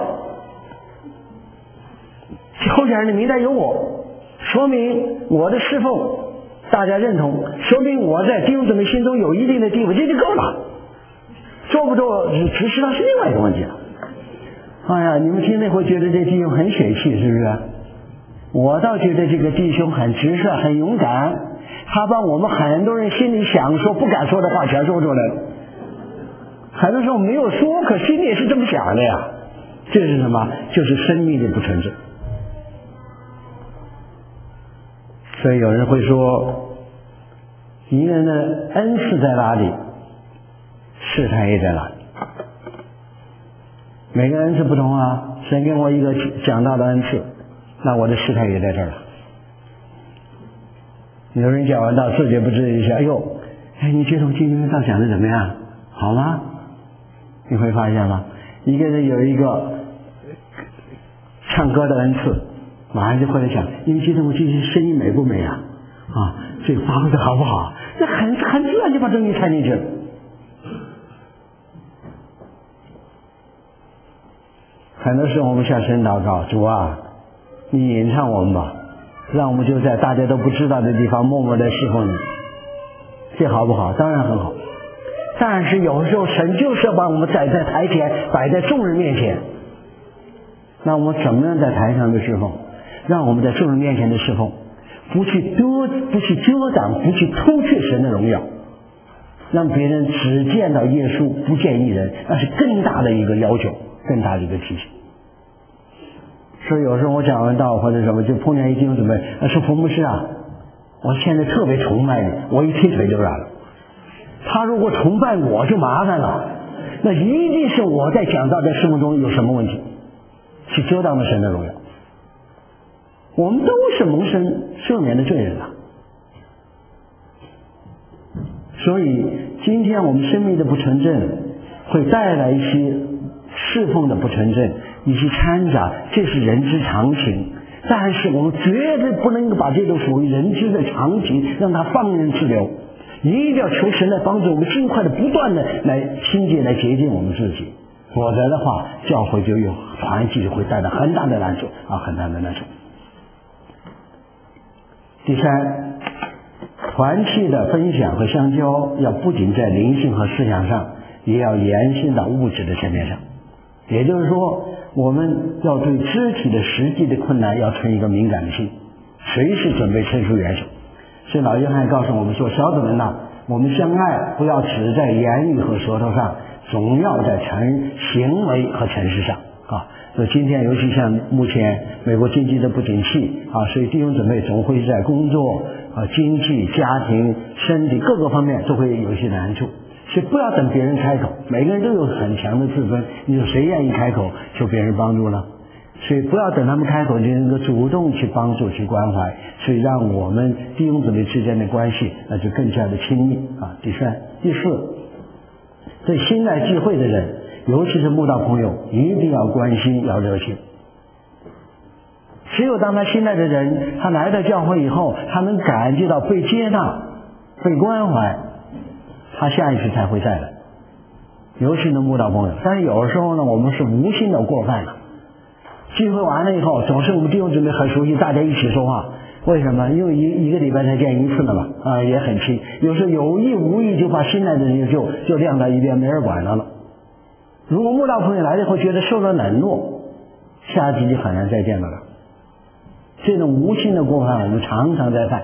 候选人的名单有我，说明我的侍奉大家认同，说明我在弟兄姊妹心中有一定的地位，这就够了。做不做执事那是另外一个问题了。哎呀，你们听了会觉得这弟兄很血气，是不是？我倒觉得这个弟兄很直率很勇敢，他把我们很多人心里想说不敢说的话全说出来了。很多时候没有说，可心里也是这么想的呀。这是什么？就是生命的不纯正。所以有人会说，一个人的恩赐在哪里，试探也在哪里。每个恩赐不同啊，神给我一个讲道的恩赐，那我的试探也在这儿了。有人讲完道自觉不自觉一下，哎呦，哎，你觉得我今天道讲的怎么样？好吗？你会发现吗？一个人有一个唱歌的恩赐，马上就会来讲，你觉得我今天声音美不美啊？啊，这个发挥的好不好？那很很自然就把东西掺进去了。很多时候我们向神祷告，主啊，你引唱我们吧，让我们就在大家都不知道的地方默默地侍奉你，这好不好？当然很好。但是有时候神就是要把我们摆在台前，摆在众人面前。那我们怎么样在台上的侍奉？让我们在众人面前的侍奉，不去遮，不去遮挡，不去偷却神的荣耀，让别人只见到耶稣，不见一人，那是更大的一个要求，更大的一个提醒。所以有时候我讲完道或者什么，就碰见一弟兄姊妹说冯牧师啊，我现在特别崇拜你，我一踢腿就软了。他如果崇拜我就麻烦了，那一定是我在讲道在事奉中有什么问题，去遮挡了神的荣耀。我们都是蒙神赦免的罪人啊。所以今天我们生命的不纯正会带来一些侍奉的不纯正，一些掺杂，这是人之常情。但是我们绝对不能够把这种属于人之的常情让它放任自流，一定要求神来帮助我们尽快的不断的来清洁来洁净我们自己，否则的话教会就有团契就会带来很大的难处啊，很大的难处。第三，团契的分享和相交要不仅在灵性和思想上，也要延伸到物质的层面上。也就是说，我们要对肢体的实际的困难要存一个敏感的心，随时准备伸出援手。所以老约翰告诉我们说，小子们呐，我们相爱不要只在言语和舌头上，总要在诚行为和诚实上啊。所以今天尤其像目前美国经济的不景气啊，所以弟兄姊妹总会在工作啊、经济、家庭、身体各个方面都会有一些难处。所以不要等别人开口，每个人都有很强的自尊，你说谁愿意开口求别人帮助呢？所以不要等他们开口就能够主动去帮助去关怀，所以让我们弟兄姊妹之间的关系那就更加的亲密啊。第三第四，对新来聚会的人，尤其是慕道朋友，一定要关心要热情。只有当他新来的人，他来到教会以后，他能感觉到被接纳被关怀，他下一次才会再来。尤其是慕道朋友，但是有时候呢，我们是无心的过犯了。聚会完了以后，总是我们弟兄姊妹很熟悉，大家一起说话， 为什么？因为一一个礼拜才见一次的嘛，啊，也很亲。有时候有意无意就把新来的人就就晾到一边，没人管他了。如果慕道朋友来了以后觉得受了冷落，下次就很难再见到了。这种无心的过犯，我们常常在犯。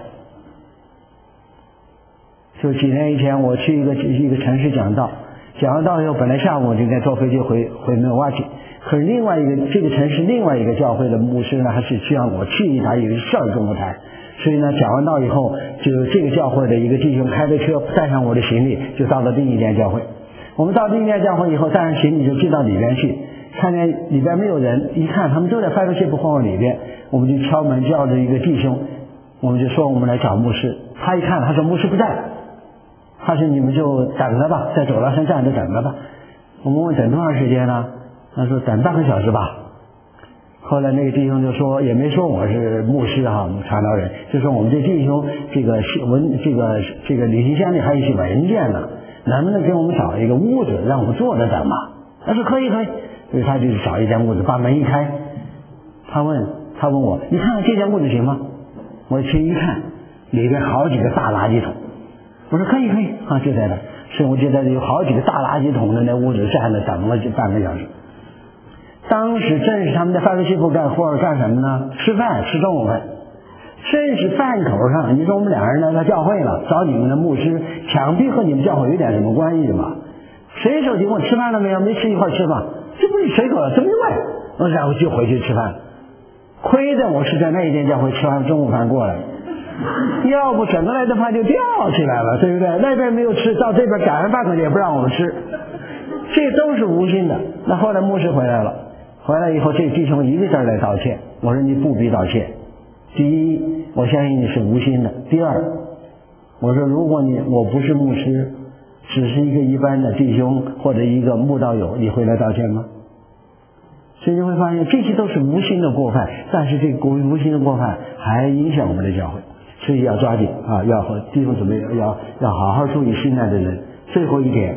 就几年以前，我去一个一个城市讲道，讲完道以后，本来下午我就应该坐飞机回回密尔瓦基。可是另外一个这个城市另外一个教会的牧师呢，还是需要我去一趟，有事儿跟我谈，所以呢讲完道以后，就这个教会的一个弟兄开着车带上我的行李，就到了另一间教会。我们到另一间教会以后，带上行李就进到里边去，看见里边没有人，一看他们都在fellowship hall里边，我们就敲门叫着一个弟兄，我们就说我们来找牧师。他一看，他说牧师不在，他说你们就等着吧，在走廊上站着等着吧。我们问等多长时间呢？他说等半个小时吧。后来那个弟兄就说，也没说我是牧师哈，传道人，就说我们这弟兄这个文这个这个旅行箱里还有一些文件呢，能不能给我们找一个屋子让我们坐着等吧？他说可以可以，所以他就找一间屋子，把门一开，他问他问我，你看看这间屋子行吗？我去一看，里边好几个大垃圾桶。我说可以可以啊，就在这，所以我就在这有好几个大垃圾桶的那屋子站着等了就半个小时。当时正是他们在饭店部干活干什么呢？吃饭，吃中午饭。正是饭口上，你说我们两人来到教会了，找你们的牧师，想必和你们教会有点什么关系吧？随手就问吃饭了没有？没吃一块吃吧？这不是随口了，这么一问，我然后就回去吃饭。亏得我是在那一间教会吃完中午饭过来，要不整个来的饭就吊起来了，对不对？那边没有吃，到这边赶上饭口也不让我们吃，这都是无心的。那后来牧师回来了。回来以后，这弟兄一个字来道歉。我说你不必道歉。第一，我相信你是无心的；第二，我说如果你我不是牧师，只是一个一般的弟兄或者一个慕道友，你会来道歉吗？所以你会发现，这些都是无心的过犯，但是这个无心的过犯还影响我们的教会，所以要抓紧啊，要和弟兄姊妹要要好好注意新来的人。最后一点，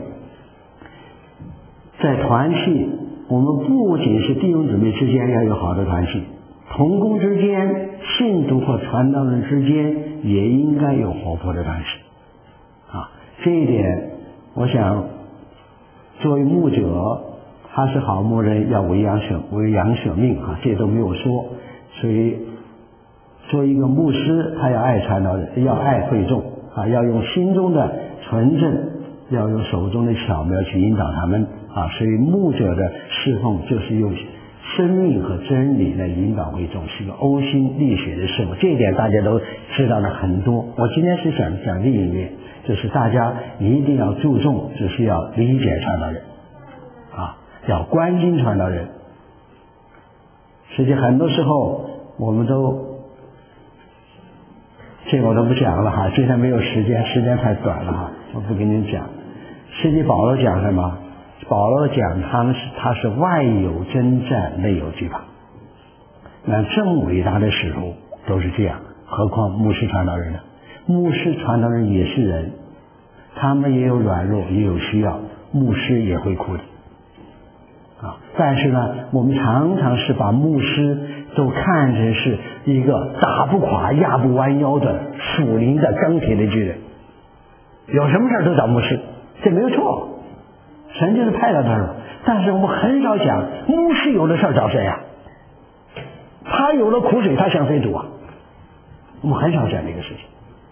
在团契。我们不仅是弟兄姊妹之间要有好的团契，同工之间、信徒或传道人之间也应该有活泼的团契啊。这一点，我想作为牧者，他是好牧人，要为羊舍为羊舍命啊，这都没有说。所以，作为一个牧师，他要爱传道人，要爱会众啊，要用心中的纯正，要用手中的巧妙去引导他们。啊，所以牧者的侍奉就是用生命和真理来引导会众，是一个呕心沥血的侍奉。这一点大家都知道了很多。我今天是想讲另一面，就是大家一定要注重，就是要理解传道人，啊，要关心传道人。实际很多时候我们都，这个我都不讲了哈，今天没有时间，时间太短了哈，我不跟您讲。实际保罗讲什么？保罗讲他们是他是外有征战，内有惧怕。那这么伟大的使徒都是这样，何况牧师传道人呢？牧师传道人也是人，他们也有软弱，也有需要，牧师也会哭的啊。但是呢，我们常常是把牧师都看成是一个打不垮、压不弯腰的属灵的钢铁的巨人，有什么事都找牧师，这没有错。神就是派到这儿了，但是我们很少讲牧师有的事儿找谁啊？他有了苦水，他向谁吐啊？我们很少讲这个事情。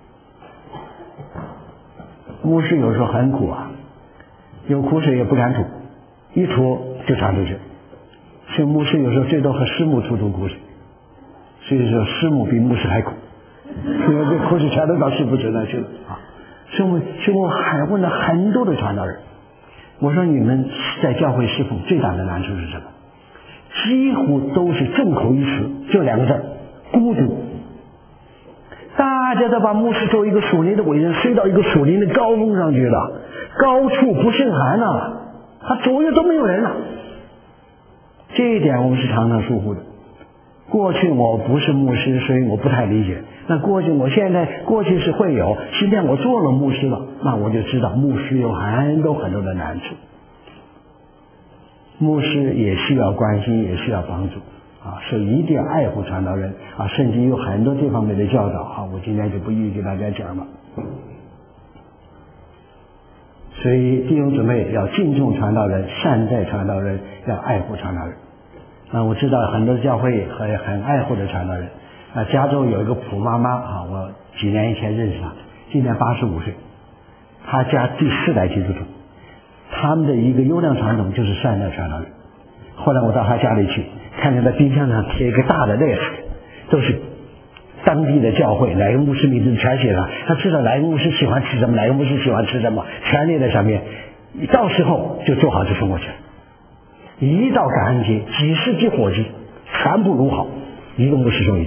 牧师有时候很苦啊，有苦水也不敢吐，一吐就传出去。所以牧师有时候最多和师母吐吐苦水，所以说师母比牧师还苦，因为这苦水全都到师母身上去了啊。所以我所以我还问了很多的传道人。我说你们在教会侍奉最大的难处是什么？几乎都是众口一词，就两个字：孤独。大家都把牧师作为一个属灵的伟人飞到一个属灵的高峰上去了，高处不胜寒啊，他左右都没有人了。这一点我们是常常疏忽的。过去我不是牧师，所以我不太理解。那过去我现在过去是会有，今天我做了牧师了，那我就知道牧师有很多很多的难处。牧师也需要关心，也需要帮助啊，所以一定要爱护传道人啊，圣经有很多这方面的教导啊，我今天就不一一给大家讲了。所以弟兄姊妹要敬重传道人，善待传道人，要爱护传道人。啊，我知道很多教会很很爱护的传道人。啊，加州有一个普妈妈啊，我几年以前认识她，今年八十五岁，她家第四代基督徒，他们的一个优良传统就是善待传道人。后来我到她家里去，看见她冰箱上贴一个大的 list， 都是当地的教会哪个牧师名字全写上，他知道哪个牧师喜欢吃什么，哪个牧师喜欢吃什么，全列在上面。到时候就做好这送过去。一到感恩节，几十只火鸡全部卤好，一个牧师送一只。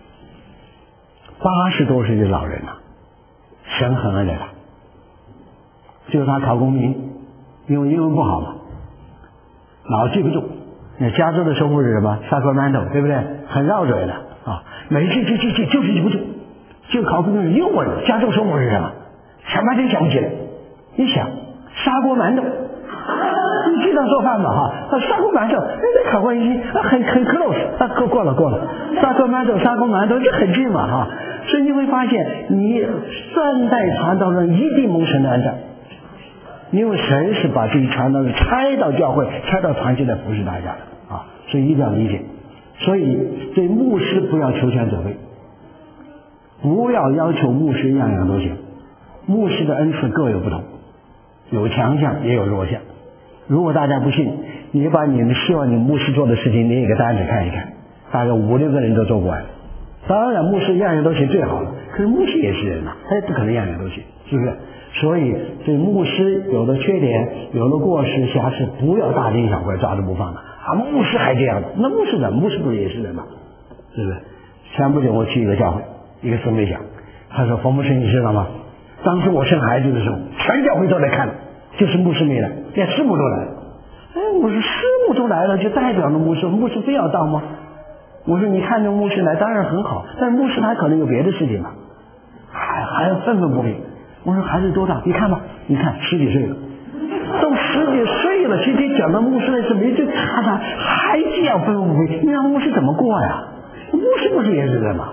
八十多岁的老人了、啊，神很恩待他。就是他考公民，因为英文不好嘛，老记不住。那加州的生活是什么 ？Sacramento， 对不对？很绕嘴的啊，每次记记记就是记不住，就考公民英文。加州生活是什么？想半天想不起来。一想，砂锅馒头。你经常做饭嘛哈？啊，砂锅馒头，那考过一啊，很很 close， 啊，过过了过了，砂锅馒头，砂锅馒头，这很近嘛哈。所以你会发现，你善待传道人一定蒙神的恩待，因为神是把这一传道人拆到教会、拆到团契来服侍大家的啊，所以一定要理解。所以对牧师不要求全责备，不要要求牧师样样都行。牧师的恩赐各有不同，有强项也有弱项。如果大家不信，你把你们希望你牧师做的事情列一个单子看一看，大概五六个人都做不完。当然牧师样样都行最好了，可是牧师也是人呐、啊，他也不可能样样都行，是不是？所以对牧师有的缺点，有的过失瑕疵，不要大惊小怪抓着不放的啊！牧师还这样的，那牧师呢？牧师不是也是人吗？是不是？前不久我去一个教会，一个姊妹讲，他说冯牧师你知道吗？当时我生孩子的时候，全教会都来看，就是牧师没来，连师母都来了。哎，我说师母都来了，就代表了牧师，牧师非要到吗？我说你看着牧师来当然很好，但牧师他可能有别的事情嘛，还还愤愤不平。我说孩子多大？你看吧，你看十几岁了，都十几岁了，今天讲到牧师的事没这查查，还这样愤愤不平，你让牧师怎么过呀？牧师不是也是人吗？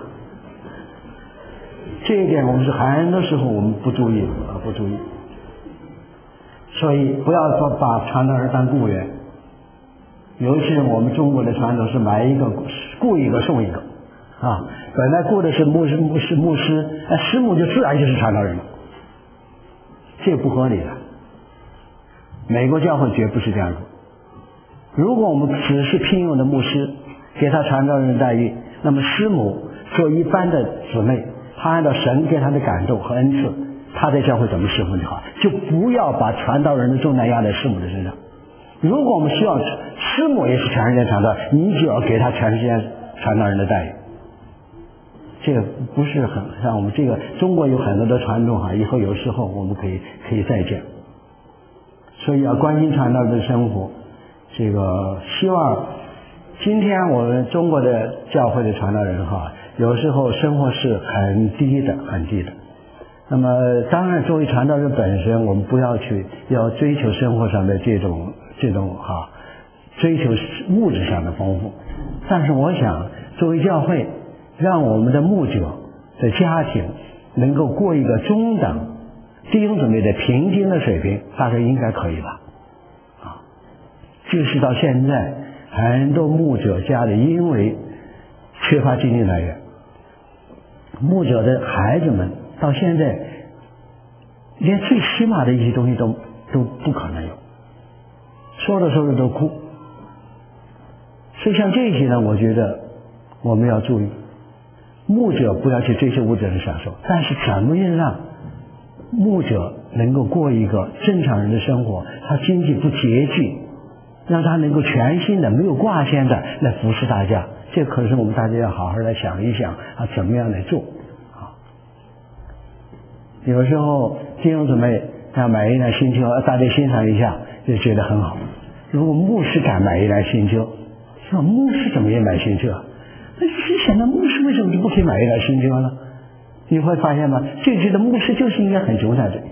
这一点我们是很多时候我们不注意啊，不注意。所以不要说把传道人当雇员，尤其是我们中国的传统是买一个雇一个送一个啊，本来雇的是牧师牧师牧师，那师母就自然就是传道人了，这不合理的。美国教会绝不是这样做。如果我们只是聘用的牧师，给他传道人待遇，那么师母做一般的姊妹，他按照神给他的感动和恩赐，他在教会怎么侍奉就好，就不要把传道人的重担压在师母的身上。如果我们需要师母也是全世界传道，你就要给他全世界传道人的待遇。这个不是很像我们这个中国有很多的传统哈，以后有时候我们可以可以再讲。所以要关心传道人的生活，这个希望今天我们中国的教会的传道人哈，有时候生活是很低的，很低的。那么当然作为传道人本身，我们不要去要追求生活上的这种这种哈，追求物质上的丰富。但是我想作为教会，让我们的牧者的家庭能够过一个中等弟兄姊妹的平均的水平，大概应该可以吧？啊，就是到现在很多牧者家里因为缺乏经济来源，牧者的孩子们到现在连最起码的一些东西都都不可能有，说着说着都哭。所以像这些呢，我觉得我们要注意，牧者不要去追求物质的享受，但是怎么样让牧者能够过一个正常人的生活，他经济不拮据，让他能够全心的没有挂牵的来服侍大家，这可是我们大家要好好来想一想啊，怎么样来做啊？有时候弟兄姊妹要买一辆新车，大家欣赏一下就觉得很好。如果牧师敢买一辆新车，说牧师怎么也买新车？那你想到牧师为什么就不可以买一辆新车呢？你会发现吗？这觉得牧师就是应该很穷才对。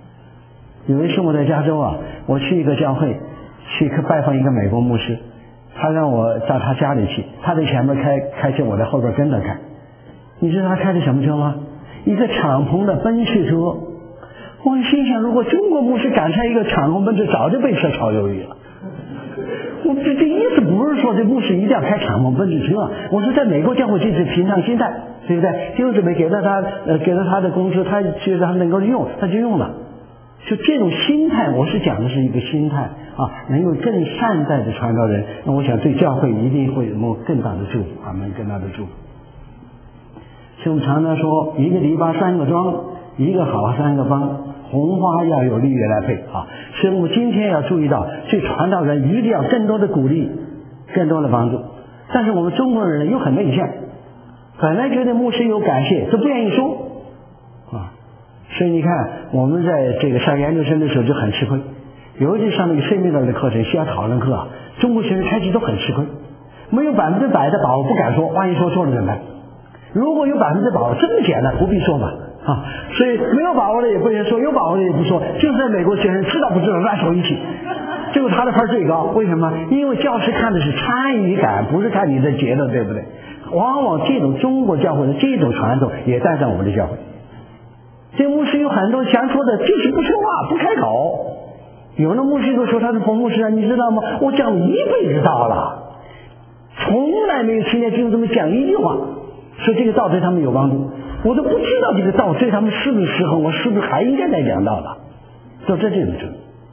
有一次我在加州啊，我去一个教会，去拜访一个美国牧师， 他让我到他家里去，他在前面开开车，我在后边跟着开。你知道他开的什么车吗？一个敞篷的奔驰车。我心想，如果中国牧师赶上一个敞篷奔驰，早就被车炒鱿鱼了。我这这意思不是说这牧师一定要开敞篷奔驰车，我说在美国教会这是平常心态，对不对？弟兄姊妹给了他呃给了他的工资，他觉得他能够用，他就用了。就这种心态，我是讲的是一个心态啊，能够更善待的传道人，那我想对教会一定会有更大的祝福，阿们，更大的祝福。所以我们常常说，一个篱笆三个桩，一个好三个帮，红花要有绿叶来配啊。所以我们今天要注意到，对传道人一定要更多的鼓励，更多的帮助。但是我们中国人呢又很内向，本来觉得牧师有感谢，都不愿意说啊。所以你看，我们在这个上研究生的时候就很吃亏，尤其上那个 seminar 的课程，需要讨论课啊，中国学生开始都很吃亏，没有百分之百的把握，不敢说，万一说错了怎么办？如果有百分之把握，这么简单，不必说嘛啊！所以没有把握的也不愿意说，有把握的也不说，就是在美国学生知道不知道乱说一气，结果他的分最高。为什么？因为教师看的是参与感，不是看你的结论，对不对？往往这种中国教会的这种传统也带上我们的教会。这牧师有很多想说的，就是不说话，不开口。有的牧师就说他是冯牧师啊，你知道吗？我讲一辈子道了，从来没有听见就这么讲一句话，说这个道对他们有帮助。我都不知道这个道对他们是不是适合，我是不是还应该再讲道了？就这这种程度。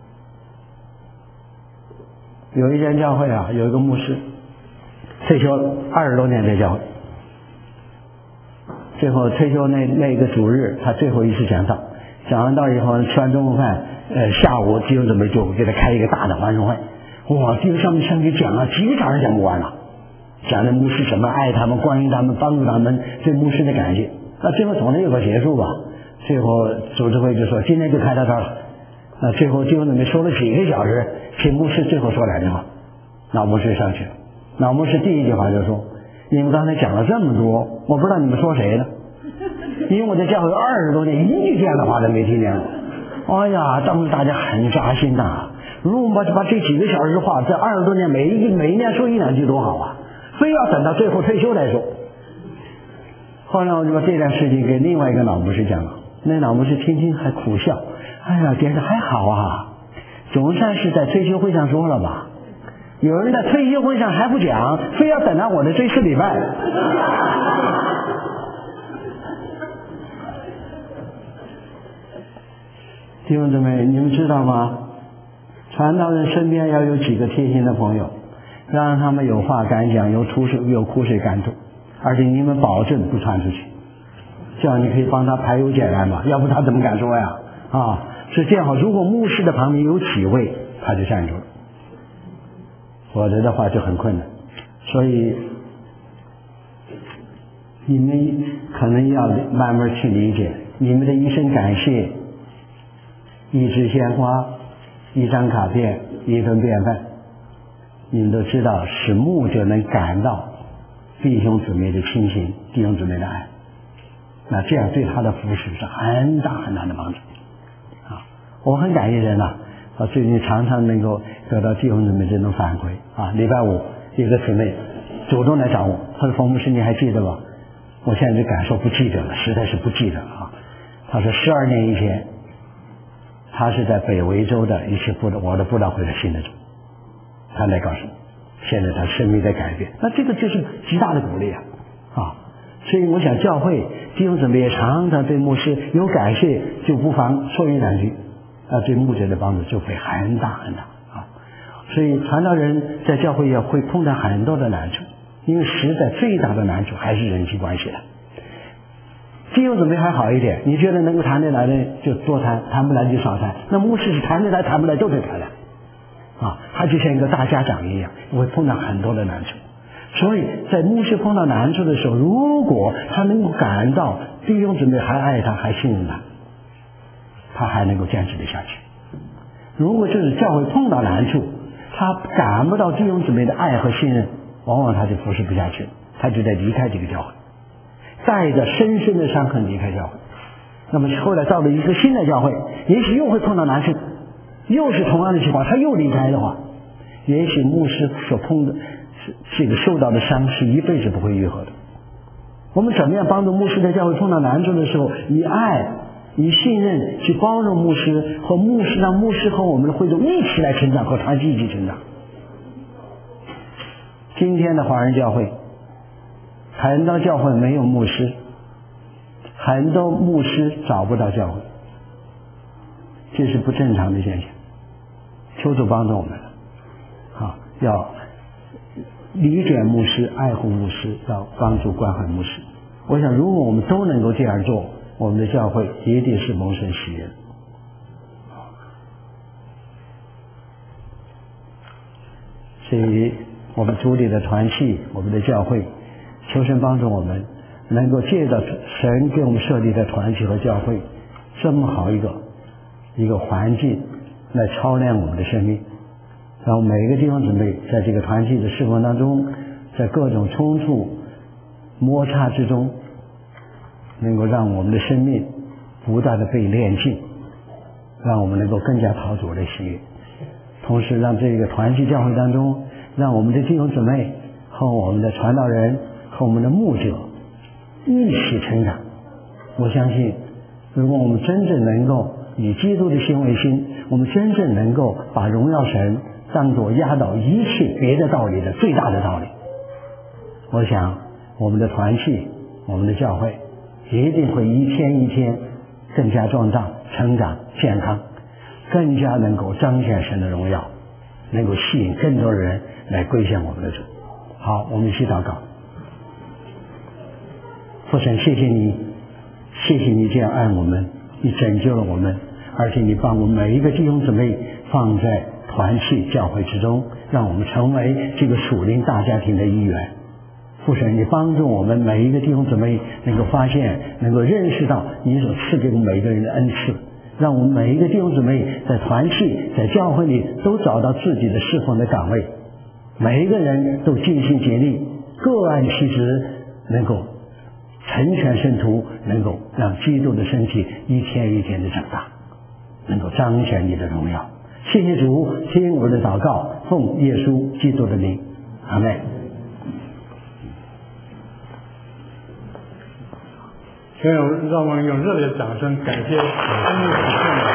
有一间教会啊，有一个牧师退休二十多年在教会，最后退休那那个主日，他最后一次讲道，讲完道以后吃完中午饭，呃，下午弟兄姊妹就给他开一个大的欢送会，哇，弟兄上面上去讲了几个小时讲不完了，讲的牧师怎么爱他们，关于他们，帮助他们，对牧师的感谢。那最后总得有个结束吧，最后组织会就说今天就开到这儿了。那最后弟兄姊妹说了几个小时，请牧师最后说两句话，那牧师上去了。那牧师第一句话就说，你们刚才讲了这么多，我不知道你们说谁呢，因为我在教会二十多年，一句这样的话都没听见过。哎呀，当时大家很扎心呐！如果我们把这几个小时的话，这二十多年每一每一年说一两句多好啊，非要等到最后退休来说。后来我就把这件事情给另外一个老牧师讲了，那老牧师听听还苦笑，哎呀，觉得还好啊，总算是在退休会上说了吧。有人在退休会上还不讲，非要等到我的追思礼拜。弟兄姊妹，你们知道吗？传道人身边要有几个贴心的朋友，让他们有话敢讲，有出水有苦水敢吐，而且你们保证不传出去，这样你可以帮他排忧解难嘛，要不他怎么敢说呀？啊，是这样好。如果牧师的旁边有几位，他就站住了，否则的话就很困难。所以你们可能要慢慢去理解，你们的一声感谢，一支鲜花，一张卡片，一顿便饭，你们都知道使牧者能感到弟兄姊妹的亲情，弟兄姊妹的爱，那这样对他的服侍是很大很大的帮助啊！我很感谢人呐、啊，最近常常能够得到弟兄姊妹这种反馈啊。礼拜五一个姊妹主动来找我，她说冯牧师你还记得吧？我现在就感受不记得了，实在是不记得了啊。她说十二年以前她是在北维州的一次布道我的布道会的信的主，她来告诉我现在她生命在改变，那这个就是极大的鼓励啊啊！所以我想教会弟兄姊妹也常常对牧师有感谢，就不妨说一两句，啊，对牧者的帮助就会很大很大啊！所以传道人在教会也会碰到很多的难处，因为实在最大的难处还是人际关系了。弟兄姊妹还好一点，你觉得能够谈得来的就多谈，谈不来就少谈。那牧师是谈得来谈不来都得谈的啊，他就像一个大家长一样，会碰到很多的难处。所以在牧师碰到难处的时候，如果他能够感到弟兄姊妹还爱他，还信任他，他还能够坚持得下去。如果就是教会碰到难处，他感不到弟兄姊妹的爱和信任，往往他就服侍不下去了，他就得离开这个教会，带着深深的伤痕离开教会。那么后来到了一个新的教会，也许又会碰到难处，又是同样的情况，他又离开的话， 也许牧师所碰的这个受到的伤是一辈子不会愈合的。我们怎么样帮助牧师在教会碰到难处的时候，以爱以信任去包容牧师，和牧师让牧师和我们的会众一起来成长，和团体一起成长。今天的华人教会很多教会没有牧师，很多牧师找不到教会，这是不正常的现象。求主帮助我们啊，要理解牧师，爱护牧师，要帮助关怀牧师。我想如果我们都能够这样做，我们的教会一定是蒙神喜悦。所以我们主里的团契，我们的教会，求神帮助我们能够借着神给我们设立的团契和教会这么好一个一个环境来操练我们的生命，让每一个弟兄姊妹在这个团契的侍奉当中，在各种冲突摩擦之中，能够让我们的生命不断的被炼净，让我们能够更加讨主的喜悦，同时让这个团契教会当中，让我们的弟兄姊妹和我们的传道人和我们的牧者一起成长。我相信如果我们真正能够以基督的心为心，我们真正能够把荣耀神当作压倒一切别的道理的最大的道理，我想我们的团契，我们的教会一定会一天一天更加壮大、成长、健康，更加能够彰显神的荣耀，能够吸引更多的人来归向我们的主。好，我们一起祷告。父神，谢谢你，谢谢你这样爱我们，你拯救了我们，而且你把我们每一个弟兄姊妹放在团契教会之中，让我们成为这个属灵大家庭的一员。父神，你帮助我们每一个弟兄姊妹能够发现，能够认识到你所赐给我们每一个人的恩赐，让我们每一个弟兄姊妹在团契在教会里都找到自己的侍奉的岗位，每一个人都尽心竭力，各按其职，能够成全圣徒，能够让基督的身体一天一天的长大，能够彰显你的荣耀。谢谢主，听我的祷告，奉耶稣基督的名，阿们。 请让我们用热烈的掌声感谢恩义主任。